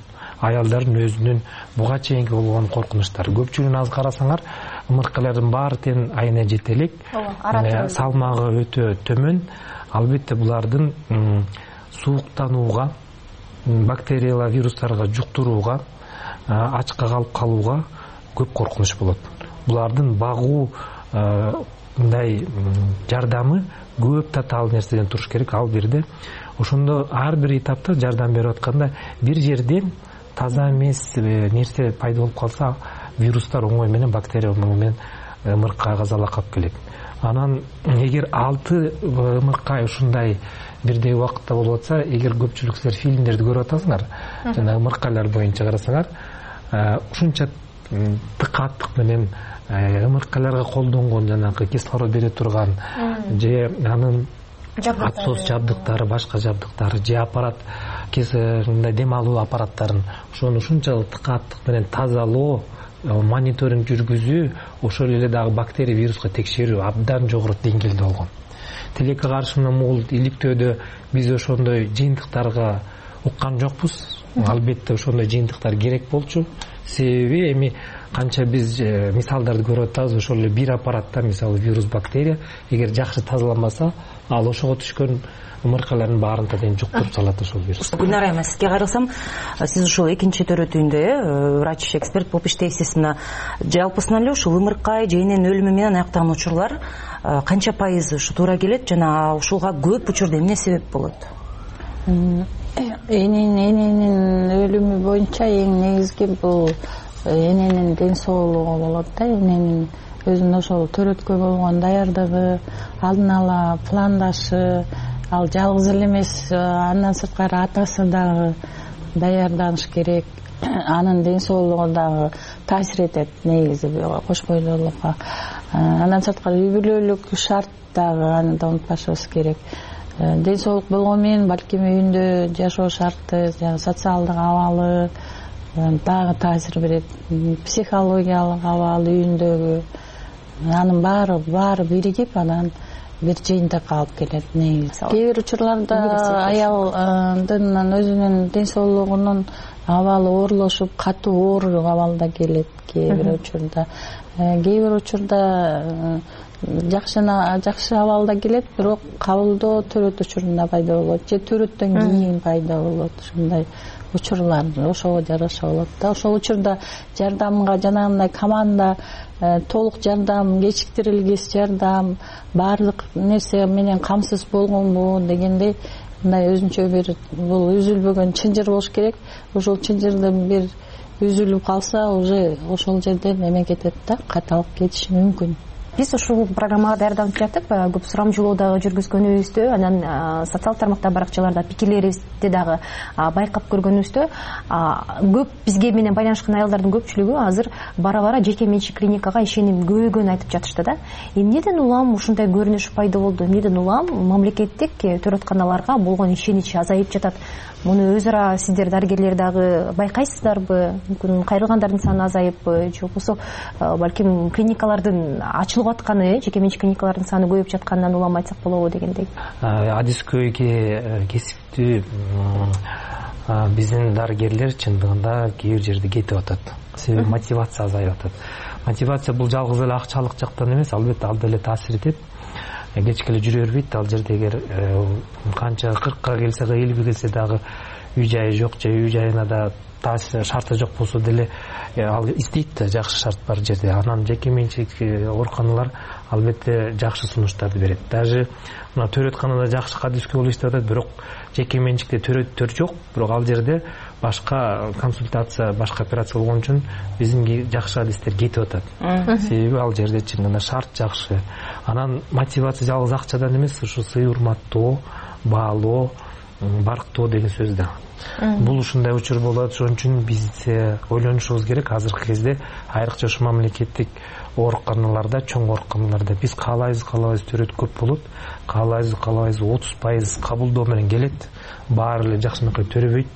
аялдардын өзүнүн буга чейинки болгон коркунучтары. Көпчүлүгүн азыр карасаңар, ымыркайлардын баары тең айына жете элек. Салмагы өтө төмөн. Албетте булардын сууктанууга, бактериялар, вирустарга жуктурууга, ачка калып калууга көп коркунуч болот. Булардын багуу мындай жардамы көп татаал нерседен туруш керек. Ал бирде ошондо ар бир этапта жардам берип атканда бир жерден таза эмес нерсе пайда болуп калса, вирустар оңой менен, бактерия оңой менен ымыркайга залал алып келет. Анан эгер 6 ымыркай ушундай бирдей убакытта болуп атса, эгер көпчүлүк силер фильмдерди көрүп атасыңар, жана ымыркайлар боюнча карасаңар, ушунча тыкааттык менен ымыркайларга колдонгон жанагы кислород бере турган же анын отсос жабдыктары, башка жабдыктары же аппарат, мындай дем алуу аппараттарын ошону ушунчалык тыкааттык менен тазалоо, мониторинг жүргүзүү, ошол эле дагы бактерия, вируска текшерүү абдан жогору деңгээлде болгон. Тилекке каршы бул иликтөөдө биз ошондой жыйынтыктарга уккан жокпуз. Албетте ошондой жыйынтыктар керек болчу. Себеби эми канча биз мисалдарды көрүп атабыз, ошол эле бир аппаратта мисалы вирус, бактерия эгер жакшы тазаланбаса, ал ошого түшкөн ымыркайлардын баарын тең жуктуруп салат ошол вирус. Гүлнара айма, сизге карасам, сиз ушул экинчи төрөтүүндө врач, эксперт болуп иштейсиз. Жалпысынан эле ушул ымыркай же эненин өлүмү менен аяктаган учурлар канча пайыз ушу туура келет жана ушуга көп учурда эмне себеп болот? Эненин өлүмү боюнча эң негизги бул эненин ден соолугу болот да. Эненин өзүнүн ошол төрөткө болгон даярдыгы, алдын ала пландашы, ал жалгыз эле эмес, андан сырткары атасы дагы даярданыш керек. Анын ден соолугу дагы таасир этет негизи кош бойлуулукка. Андан сырткары үй бүлөлүк шарт дагы, аны да унутпашыбыз керек. Ден соолук болгон менен балким үйүндө жашоо шарты, социалдык абалы дагы таасир берет. Психологиялык абал үйүндөгү, анын баары биригип анан бир жыйынтыкка алып келет негизи. Кээ бир учурларда аялдын өзүнүн ден соолугунун абалы оорлошуп, катуу оор абалда келет кээ бир учурда. Кээ бир учурда жакшы абалда келет, бирок кабылдоо төрөт учурунда пайда болот же төрөттөн кийин пайда болот. Ушундай учурлар ошого жараша болот да. Ошол учурда жардамга жанагындай команда, толук жардам, кечиктирилгис жардам, баардык нерсе менен камсыз болгонбу дегендей мындай өзүнчө бир бул үзүлбөгөн чынжыр болуш керек. Ошол чынжырдын бир үзүлүп калса, уже ошол жерден эме кетет да, каталып кетиши мүмкүн. Биз ушул программага даярданып жатып, көп сурамжылоо дагы жүргүзгөнүбүздө, анан социалдык тармакта, баракчаларда пикирлерибизди дагы байкап көргөнүбүздө, көп бизге менен байланышкан аялдардын көпчүлүгү азыр бара-бара жеке менчик клиникага ишеним көбөйгөнүн айтып жатышты да. Эмнеден улам ушундай көрүнүш пайда болду? Эмнеден улам мамлекеттик төрөтканаларга болгон ишенич азайып жатат? Муну өз ара сиздер дарыгерлер дагы байкайсыздарбы? Мүмкүн кайрылгандардын саны азайыппы, же болбосо балким клиникалардын ачылып атканы, жеке менчик клиникалардын саны көбөйүп жатканынан улам айтсак болобу дегендей. Адискөйгө кесиптүү биздин дарыгерлер чындыгында кээ бир жерде кетип атат. Себеби мотивация азайып атат. Мотивация бул жалгыз эле акчалык жактан эмес, албетте ал деле таасир этет. Кечке эле жүрө бербейт. Ал жерде эгер канча 40ка келсе, 50 келсе дагы үй жайы жок же үй жайына да таасир шарты жок болсо деле ал издейт да, жакшы шарт бар жерде. Анан жеке менчик ооруканалар албетте жакшы сунуштарды берет. Даже мына төрөтканада жакшы кадыскө болуп иштеп атат, бирок жеке менчикте төрөттөр жок. Бирок ал жерде башка консультация, башка операция болгон үчүн биздин жакшы адистер кетип атат. Себеби ал жерде чындыгында шарт жакшы. Анан мотивация жалгыз акчадан эмес, ушу сый урматтоо, баалоо, барктоо деген сөз да. Бул ушундай учур болот. Ошон үчүн биз ойлонушубуз керек. Азыркы кезде айрыкча ушу мамлекеттик ооруканаларда, чоң ооруканаларда биз каалайбыз төрөт көп болот. Каалайбыз 30% кабылдоо менен келет. Баары эле жакшы менен төрөбөйт.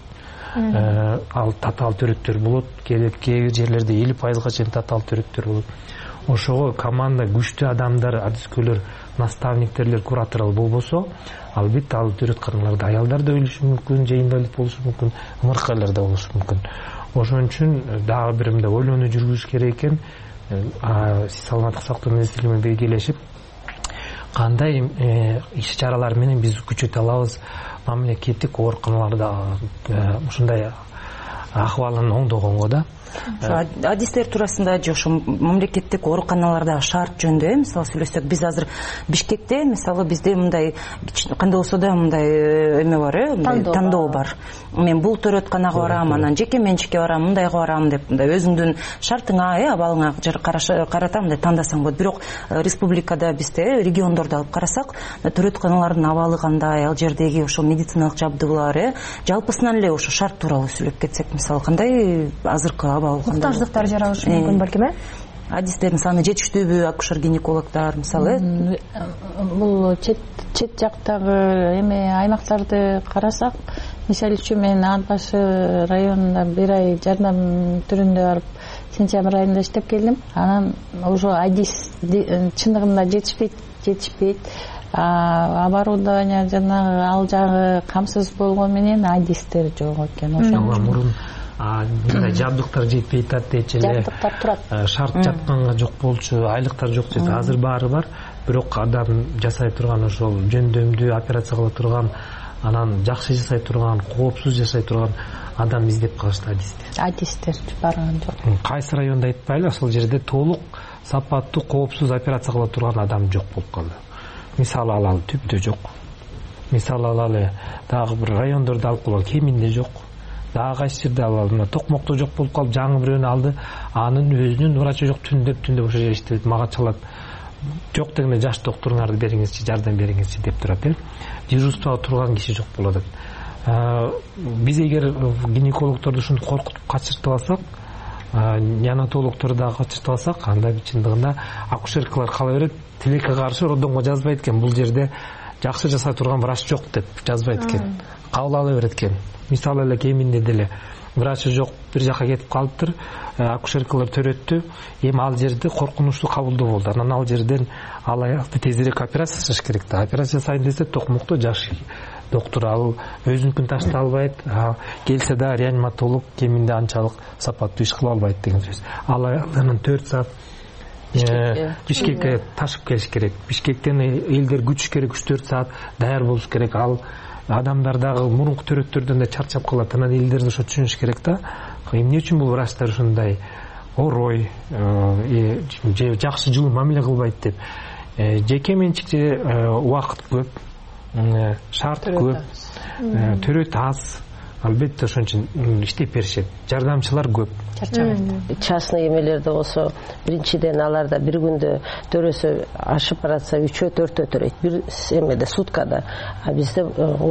Ал татаал төрөттөр болот. Кээ бир жерлерде 50%га чейин татаал төрөттөр болот. ошого команда күчтүү адамдар, адискерлер, наставниктерлер, кураторлор болбосо, албетте ал төрөтканларда аялдар да өлүшү мүмкүн, же инвалид болушу мүмкүн, ымыркайлар да болушу мүмкүн. Ошон үчүн дагы бир мындай ойлонуу жүргүзүш керек экен. Саламаттык сактоо министрлиги менен биргелешип кандай иш-чаралар менен биз күчөтө алабыз мамлекеттик ооруканаларда ушундай акыбалын оңдогонго да. Адистер туурасында же ошо мамлекеттик ооруканалардагы шарт жөнүндө мисалы сүйлөсөк, биз азыр Бишкекте мисалы бизде мындай кандай болсо да мындай эме бар, тандоо бар. Мен бул төрөтканага барам, анан жеке менчикке барам, мындайга барам деп мындай өзүңдүн шартыңа, абалыңа карата мындай тандасаң болот. Бирок республикада бизде, региондордо алып карасак, төрөтканалардын абалы кандай, ал жердеги ошо медициналык жабдуулар, жалпысынан эле ошо шарт тууралуу сүйлөп кетсек, мисалы кандай азыркы муктаждыктар жаралышы мүмкүн балким, адистердин саны жетиштүүбү, акушер-гинекологдор мисалы? Бул чет жактагы эме аймактарды карасак, мисалы үчүн мен Ат-Башы районунда бир ай жардам түрүндө барып, сентябрь айында иштеп келдим. Анан уже адис чындыгында жетишпейт. Оборудование жанагы ал жагы камсыз болгон менен адистер жок экен. Ошо мындай жабдыктар жетпей атат дечи эле. Жабдыктар турат. Шарт жатканга жок болчу, айлыктар жок десе, азыр баары бар. Бирок адам жасай турган ошол жөндөмдүү операция кыла турган, анан жакшы жасай турган, коопсуз жасай турган адам издеп калышты адистер барган жок. Кайсы районда айтпайлы, ошол жерде толук сапаттуу коопсуз операция кыла турган адам жок болуп калды. Мисалы алалы Түптө жок. Мисалы алалы дагы бир райондордо алып калган Кеминде жок. Дагы кайсы жерде алалы Токмокто жок болуп калып, жаңы бирөөнү алды. Анын өзүнүн врачы жок, түндөп ошо жерде иштейт, мага чалат. Жок дегенде жаш доктуруңарды бериңизчи, жардам бериңизчи деп турат. Дежурствого турган киши жок болот. Биз эгер гинекологдорду ушинтип коркутуп качыртып алсак, неонатологдорду дагы качыртып алсак, анда чындыгында акушеркалар кала берет, тилекке каршы роддомго жазбайт экен, бул жерде жакшы жасай турган врач жок деп жазбайт экен. Кабыл ала берет экен. Мисалы эле Кеминде деле врачы жок, бир жака кетип калыптыр, акушеркалар төрөттү. Эми ал жерде коркунучтуу кабылдоо болду. Анан ал жерден ал аякты тезирээк операция жасаш керек да. Операция жасайын десе Токмокто жаш доктор ал өзүнүкүн таштай албайт, келсе да реаниматолог Кеминде анчалык сапаттуу иш кыла албайт деген сөз. Ал аялдан 4 саат Бишкекке ташып келиш керек. Бишкектен элдер күтүш керек, 3-4 саат даяр болуш керек. Ал адамдар дагы мурунку төрөттөрдөн да чарчап калат. Анан элдер ошо түшүнүш керек да. Эмне үчүн бул врачтар ушундай орой, жакшы жылуу мамиле кылбайт деп. Жеке менчикте убакыт көп, шарт көп, төрөт аз. Албетте ошон үчүн иштеп беришет. Жардамчылар көп. Частный эмелерде болсо, биринчиден аларда бир күндө төрөсө ашып баратса 3-4 төрөйт. Бир эмеде суткада. А бизде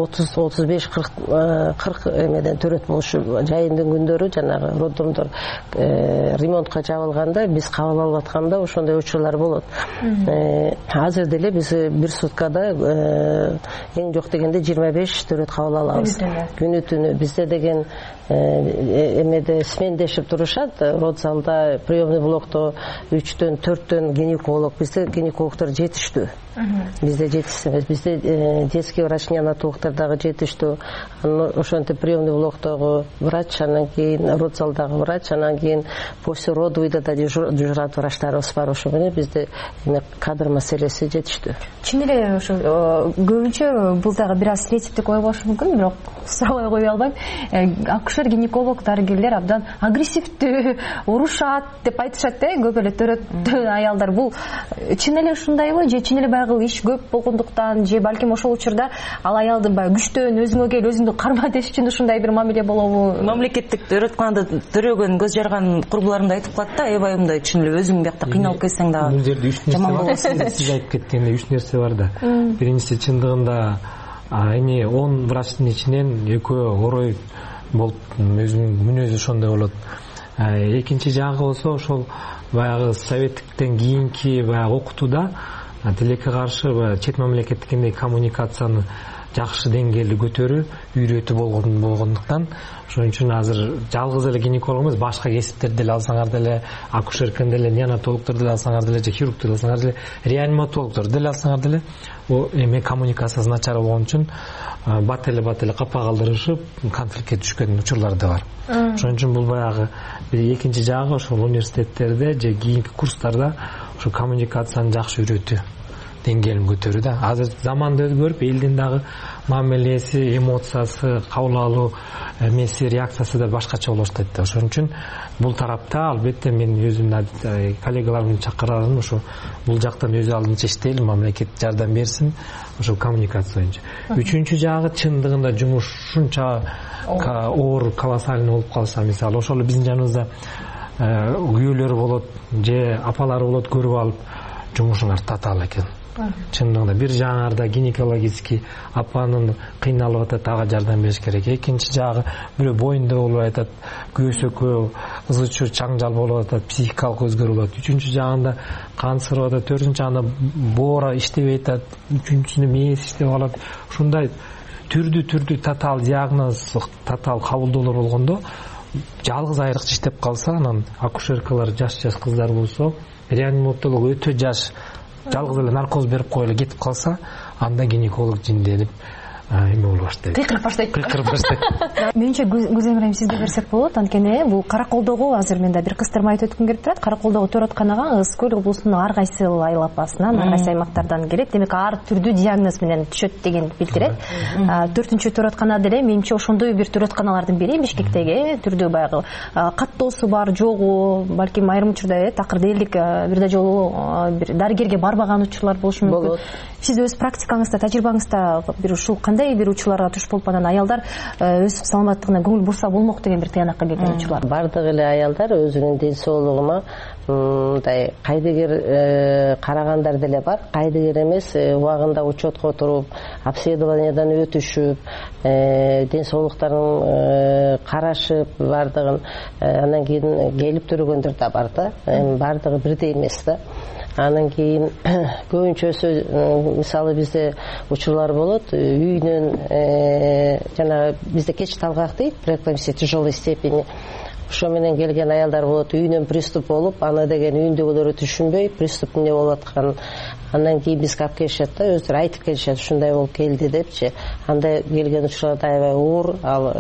30-35-40 эмеден төрөт болушу. Жайындын күндөрү жанагы роддомдор ремонтка жабылганда, биз кабыл алып атканда ошондой учурлар болот. Азыр деле биз бир суткада эң жок дегенде 25 төрөт кабыл алабыз. Күнү-түнү бизде деген эмеде смендешип турушат, родзалда, приемный блокто 3-4 гинеколог. Бизде гинекологдор жетиштүү. Бизде жетишсиз эмес. Бизде детский врач, неонатологдор дагы жетиштүү. Ошентип приемный блоктогу врач, анан кийин родзалдагы врач, анан кийин после родовыйда да дежурат врачтарыбыз бар. Ошо менен бизде кадр маселеси жетиштүү. Чын эле ошо көбүнчө бул дагы бир аз стереотиптик ой болушу мүмкүн, бирок сурабай кое албайм. Акушер, гинеколог, дарыгерлер абдан агрессивдүү, урушат деп айтышат да, көп эле төрөттө аялдар. Бул чын эле ушундайбы, же чын эле баягы иш көп болгондуктан, же балким ошол учурда ал аялдын баягы күчтөн өзүңө кел, өзүңдү карма деш үчүн ушундай бир мамиле болобу? Мамлекеттик төрөтканада төрөгөн, көз жарган курбуларым да айтып калат да, айбайымдай чын эле өзүң биякта кыйналып келсең да. Бул жерде 3 нерсе бар. Сиз айтып кеткендей 3 нерсе бар да. Биринчиси чындыгында эми 10 врачтын ичинен 2 орой болуп, өзүнүн мүнөзү ошондой болот. Экинчи жагы болсо ошол баягы советтиктен кийинки баягы окутууда тилекке каршы чет мамлекеттикиндей коммуникацияны жакшы деңгээлде көтөрүү үйрөтүү болгондуктан ошон үчүн азыр жалгыз эле гинеколог эмес, башка кесиптерди деле алсаңар деле, акушерканы деле, неонатологдорду деле алсаңар деле, же хирургду алсаңар деле, реаниматологдорду деле алсаңар деле, эми коммуникациясы начар болгон үчүн бат эле капа калтырышып конфликтке түшкөн учурлар да бар. Ошон үчүн бул баягы экинчи жагы ошол университеттерде же кийинки курстарда ошо коммуникацияны жакшы үйрөтүү деңгээлин көтөрүү да. Азыр заман да өзгөрүп, элдин дагы мамилеси, эмоциясы, кабыл алуу эмеси, реакциясы да башкача боло баштайт да. Ошон үчүн бул тарапта албетте мен өзүмдүн коллегаларымды чакырарым, ошо бул жактан өз алдынча иштейли, мамлекет жардам берсин ошо коммуникация боюнча. Үчүнчү жагы чындыгында жумуш ушунча оор, колоссальный болуп калса, мисалы ошол биздин жаныбызда күйөөлөр болот же апалар болот, көрүп алып жумушуңар татаал экен. Чындыгында бир жагыңарда гинекологический апанын кыйналып атат, ага жардам бериш керек. Экинчи жагы бирөө боюнда болуп атат, көөсөкөө, ызы чуу чаңжал болуп атат, психикалык өзгөрүү болот. Үчүнчү жагында кан сырып атат, төртүнчү жагында боора иштебей атат, үчүнчүсүндө мээси иштеп калат. Ушундай түрдүү татаал диагноз, татаал кабылдоолор болгондо жалгыз айрыкча иштеп калса, анан акушеркалар жаш кыздар болсо, реаниматолог өтө жаш жалгыз эле наркоз берип коюп эле кетип калса, анда гинеколог жинденип эме болуп баштайт. Кыйкырып баштайт. Менимче Гүлземир сизге берсек болот, анткени бул Караколдогу азыр мен да бир кыстырма айтып өткүм келип турат. Караколдогу төрөтканага Ысык Көл облусунун ар кайсы айлапасынан, ар кайсы аймактардан келет. Демек ар түрдүү диагноз менен түшөт деген билдирет. 4-чү төрөткана деле менимче ошондой бир төрөтканалардын бири Бишкектеги, түрдүү баягы каттоосу бар, жогу, балким айрым учурда такырды элдик бир да жолу бир дарыгерге барбаган учурлар болушу мүмкүн. Сиз өз практикаңызда, тажрыйбаңызда бир ушул кандай бир учурларга туш болуп анан аялдар өз саламаттыгына көңүл бурса болмок деген бир тыянакка келген учурлар. Бардык эле аялдар өзүнүн ден соолугуна мындай кайдыгер карагандар деле бар. Кайдыгер эмес, убагында учетко туруп, обследованиядан өтүшүп, ден соолуктарын карашып бардыгын, анан кийин келип төрөгөндөр да бар да. Бардыгы бирдей эмес да. Анан кийин көбүнчөсү мисалы бизде учурлар болот, үйүнөн жана бизде кеч талгак дейт, преэклампсия тяжелой степени. Ошо менен келген аялдар болот, үйүнөн приступ болуп, аны деген үйүндөгүлөрү түшүнбөй, приступ эмне болуп атканын андан кийин бизге алып келишет да, өздөрү айтып келишет, ушундай болуп келди депчи. Андай келген учурларда аябай оор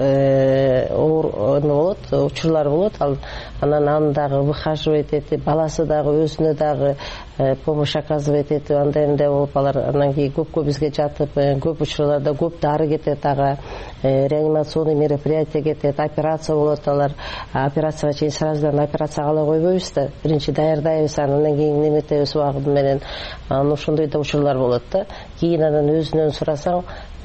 эме болот, учурлар болот. Анан аны дагы выхаживать этип, баласы дагы өзүнө дагы помощь оказывать этип, андай болуп алар. Анан кийин көпкө бизге жатып, көп учурларда көп дары кетет, ага реанимационный мероприятие кетет, операция болот алар. Операцияга чейин сразу операцияга ала койбойбуз да. Биринчи даярдайбыз, анан кийин неметебиз убагы менен. Ошондой да учурлар болот да. Кийин анан өзүнөн сурасаң,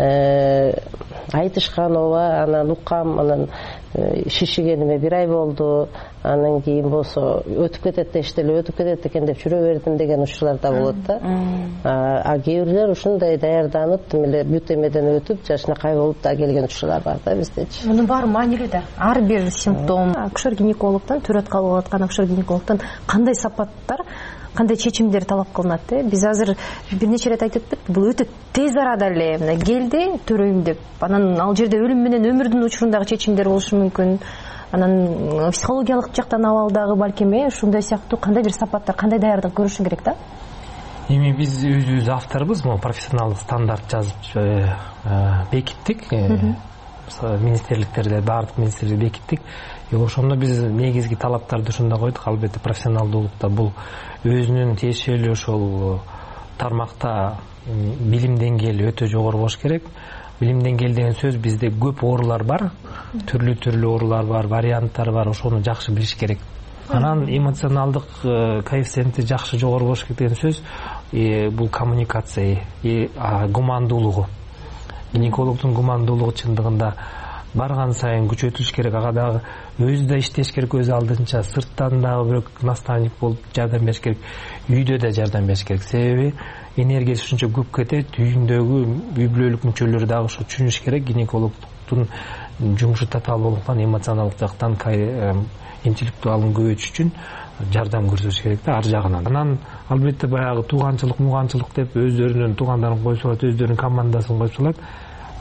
айтышкан ооба, анан уккам, анан шишигениме 1 ай болду, анан кийин болсо өтүп кетет дештеле, өтүп кетет экен деп жүрө бердим деген учурлар да болот да. Кээ бирлер ушундай даярданып, эле бүт эмеден өтүп, жашынакай болуп да келген учурлар бар да биздечи. Мунун баары маанилүү да. Ар бир симптом акушер-гинекологдон, төрөт кабыл аткан акушер-гинекологдон кандай сапаттар, кандай чечимдер талап кылынат? Биз азыр бир нече ирет айтып өттүк, бул өтө тез арада эле мына келди, төрөйм деп. Анан ал жерде өлүм менен өмүрдүн учурундагы чечимдер болушу мүмкүн. Анан психологиялык жактан абалдагы балким ушундай сыяктуу кандай бир сапаттар, кандай даярдык көрүшү керек да? Эми биз өзүбүз авторбуз, могу профессионалдык стандарт жазып бекиттик. Министрликтерде, баардык министрликтерде бекиттик. Ошондо биз негизги талаптарды ушунда койдук. Албетте профессионалдуулукта бул өзүнүн тиешелүү ошол тармакта билим деңгээли өтө жогору болуш керек. Билим деңгээли деген сөз бизде көп оорулар бар, түрлүү оорулар бар, варианттар бар, ошону жакшы билиш керек. Анан эмоционалдык коэффициенти жакшы жогору болуш керек деген сөз бул коммуникация, гумандуулугу. Гинекологдун гумандуулугу чындыгында барган сайын күчөтүлүш керек. Ага дагы өзү да иштеш керек, өз алдынча, сырттан дагы бирок наставник болуп жардам бериш керек, үйдө да жардам бериш керек. Себеби энергиясы ушунча көп кетет, үйүндөгү үй бүлөлүк мүчөлөрү дагы ошо түшүнүш керек. Гинекологдун жумушу татаал болгондуктан эмоционалдык жактан интеллектуалын көбөйтүш үчүн жардам көрсөтүш керек да ар жагынан. Анан албетте баягы тууганчылык, мууганчылык деп өздөрүнүн туугандарын коюп салат, өздөрүнүн командасын коюп салат.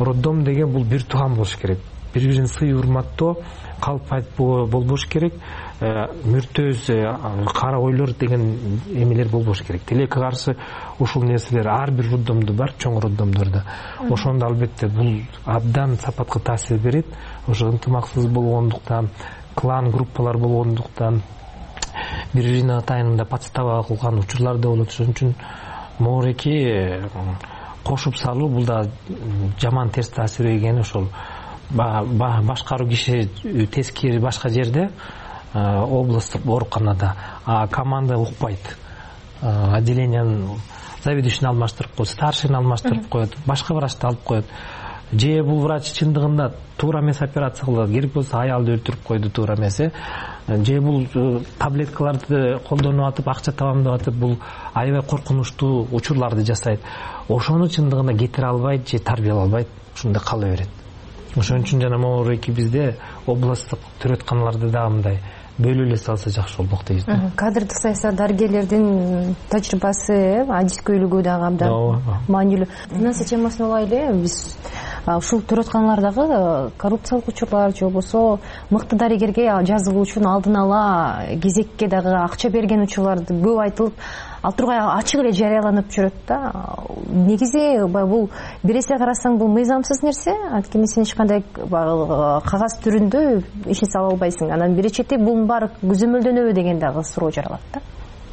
роддом деген бул бир тууган болуш керек, бири бирин сый урматтоо, калп болбош керек, мүртөз кара ойлор деген эмелер болбош керек. Тилекке каршы ушул нерселер ар бир роддомдо бар, чоң роддомдордо. Ошондо албетте бул абдан сапатка таасир берет. Ошо ынтымаксыз болгондуктан, клан группалар болгондуктан, бири-бирин атайында подстава кылган учурлар да болот. Ошон үчүн Моореки кошуп салуу бул да жаман терс таасир ийгени ошол башкаруу киши тескери башка жерде, областтык ооруканада, а команда укпайт. Отделениянын заведующийни алмаштырып коет, старшийни алмаштырып коет, башка врачты алып коет. Же бул врач чындыгында туура эмес операция кылат, керек болсо аялды өлтүрүп койду, туура эмес. Же бул таблеткаларды колдонуп атып, акча табам деп атып, бул аябай коркунучтуу учурларды жасайт. Ошону чындыгында кетире албайт же тарбиялай албайт, ушундай кала берет. Ошон үчүн жана Моореки бизде областтык төрөтканаларды да мындай бөлүп эле салса жакшы болмок дейт. Кадрдык саясат дарыгерлердин тажрыйбасы, адискөйлүгү дагы абдан маанилүү. Финансы темасына улай эле биз ушул төрөтканалардагы коррупциялык учурлар же болбосо мыкты дарыгерге жазылуу үчүн алдын ала кезекке дагы акча берген учурларды көп айтылып, ал тургай ачык эле жарыяланып жүрөт да. Негизи бул бир эсе карасаң бул мыйзамсыз нерсе, анткени сен эч кандай кагаз түрүндө эч нерсе ала албайсың. Анан бир чети бул баары көзөмөлдөнөбү деген дагы суроо жаралат да.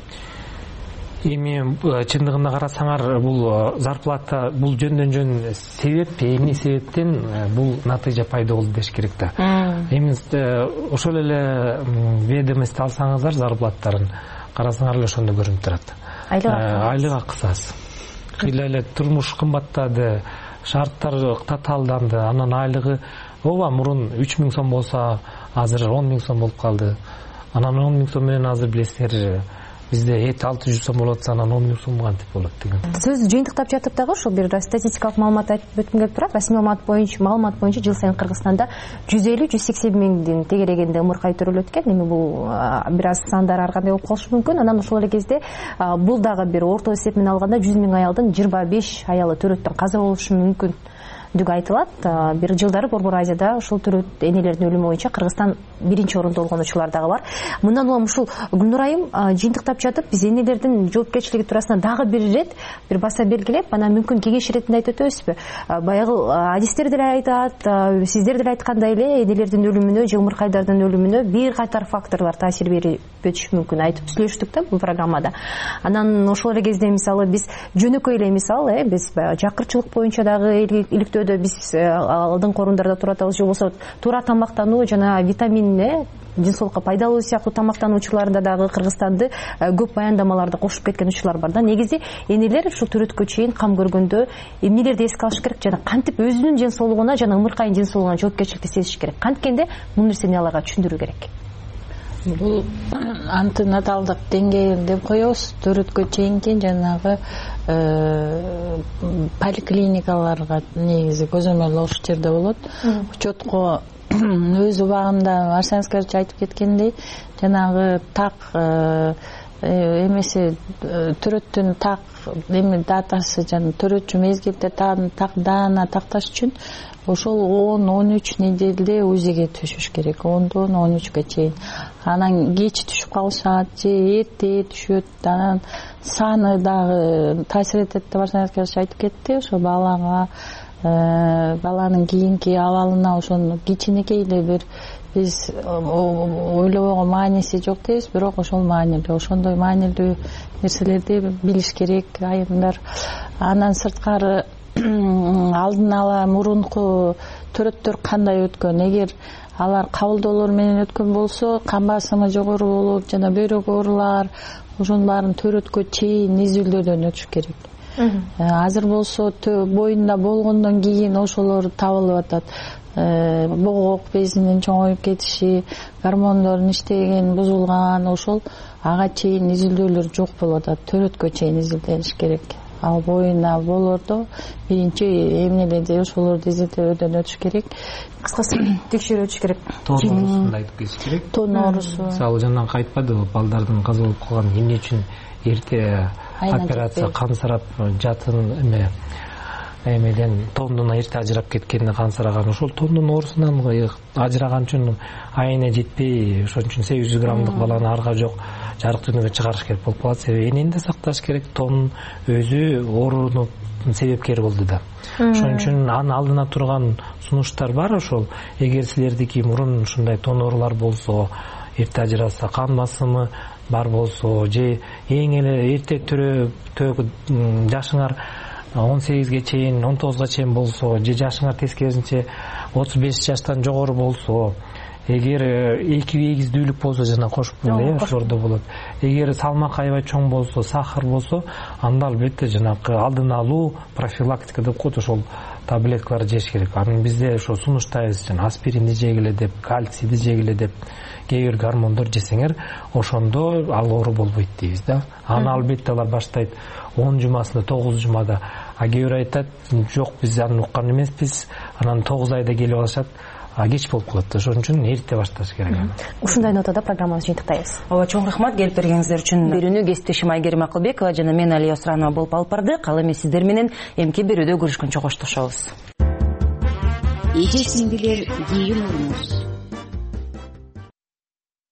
Эми чындыгында карасаңар, бул зарплата бул жөндөн-жөн себеп, эмне себептен бул натыйжа пайда болду деш керек да. Эми ошол эле ведомость алсаңыздар зарплаттарын карасаңар эле ошондо көрүнүп турат. Айлык акысыз. Кыйла эле турмуш кымбаттады, шарттар татаалданды, анан айлыгы ооба мурун 3000 сом болсо азыр 10 000 сом болуп калды. Анан 10 000 сом менен азыр билесиңер бизде 600 сом болот, анан 10 000 сом кантип болот деген. Сөз жыйынтыктап жатып дагы ошол бир статистикалык маалымат айтып өткүм келип турат. Расмий маалымат боюнча жыл сайын Кыргызстанда 150-180 миңдин тегерегинде ымыркай төрөлөт экен. Эми бул бир аз сандар ар кандай болуп калышы мүмкүн. Анан ошол эле кезде бул дагы бир орто эсеп менен алганда 100 000 аялдын 25 аялы төрөттөн каза болушу мүмкүн дүгү айтылат. Бир жылдары Борбор Азияда ушул төрөт энелердин өлүмү боюнча Кыргызстан биринчи орунда болгон учурлар дагы бар. Мындан улам ушул Гүлнур айым жыйынтыктап жатып, биз энелердин жоопкерчилиги туурасында дагы бир ирет бир баса белгилеп, анан мүмкүн кеңеш иретинде айтып өтөбүзбү? Баягы адистер деле айтат, сиздер деле айткандай эле энелердин өлүмүнө же ымыркайдардын өлүмүнө бир катар факторлор таасир берип өтүшү мүмкүн. Айтып сүйлөштүк да бул программада. Анан ошол эле кезде мисалы биз жөнөкөй эле мисал, биз жакырчылык боюнча дагы иликтөөдө биз алдыңкы орундарда тура атабыз, же болбосо туура тамактануу жана витамин ден соолукка пайдалуу сыяктуу тамактануу учурларында дагы Кыргызстанды көп баяндамаларда кошуп кеткен учурлар бар да. Негизи энелер ушул төрөткө чейин кам көргөндө эмнелерди эске алыш керек жана кантип өзүнүн ден соолугуна жана ымыркайдын ден соолугуна жоопкерчиликти сезиш керек, канткенде бул нерсени аларга түшүндүрүү керек. Бул антинаталдык деңгээл деп коебуз. Төрөткө чейинки жанагы поликлиникаларга негизи көзөмөл ошол жерде болот. Учетко өз убагында Арсен Аскерович айтып кеткендей, жанагы так эмеси төрөттүн так эми датасы жана төрөтчү мезгилде так даана такташ үчүн ошол 10-13 неделде УЗИге түшүш керек. 10-дан 13ге чейин. Анан кеч түшүп калышат же эрте түшөт. Анан саны дагы таасир этет деп Арсен Аскерович айтып кетти. Ошо балага, баланын кийинки абалына ошону кичинекей эле бир биз ойлобогон мааниси жок дейбиз, бирок ошол маанилүү. Ошондой маанилүү нерселерди билиш керек айымдар. Андан сырткары алдын ала мурунку төрөттөр кандай өткөн, эгер алар кабылдоолор менен өткөн болсо кан басымы жогору болуп жана бөйрөк оорулар, ошонун баарын төрөткө чейин изилдөөдөн өтүш керек. Азыр болсо боюнда болгондон кийин ошолор табылып атат. Богок безинин чоңоюп кетиши, гормондордун иштеген, бузулган, ошол ага чейин изилдөөлөр жок болуп атат. Төрөткө чейин изилдениш керек. Ал боюна болордо биринчи эмнелерди ошолорду изилдөөдөн өтүш керек. Кыскасы текшерүү өтүш керек. Тоонорусун айтып кетиш керек. Тоонорусу. Мисалы жанагы айтпадыбы, балдардын каза болуп калган эмне үчүн эрте операция кан сарап жатын эме эмеден тондон эрте ажырап кеткенине кансыраган. Ошол тондун оорусунан ажыраган үчүн айына жетпей, ошон үчүн 800 граммдык баланы арга жок жарык дүйнөгө чыгарыш керек болуп калат. Себеби энени да сакташ керек, тон өзү оорунун себепкери болду да. Ошон үчүн анын алдына турган сунуштар бар. Ошол эгер силердики мурун ушундай тон оорулар болсо, эрте ажыраса, кан басымы бар болсо, же эң эле эрте жашыңар 18ге чейин, 19га чейин болсо, же жашыңар тескерисинче 35 жаштан жогору болсо, эгер эки эгиздүүлүк болсо жана кошуп ошолордо болот. Эгер салмак аябай чоң болсо, сахар болсо, анда албетте жанагы алдын алуу профилактика деп коет, ошол таблеткаларды жеш керек. Анан бизде ошо сунуштайбыз, аспиринди жегиле деп, кальцийди жегиле деп, кээ бир гормондор жесеңер, ошондо ал оору болбойт дейбиз да. Аны албетте алар баштайт 10 жумасында, 9 жумада. А кээ бир айтат, жок биз аны уккан эмеспиз, анан 9 айда келип алышат. Кеч болуп калат. Ошон үчүн эрте башташ керек. Ушундай нотада программабызды жыйынтыктайбыз. Ооба, чоң рахмат келип бергениңиздер үчүн. Берүүнү кесиптешим Айгерим Акылбекова жана мен Алия Осуранова болуп алып бардык. Ал эми сиздер менен эмки берүүдө көрүшкөнчө коштошобуз. Эже сиңдилер, кийин уруңуз.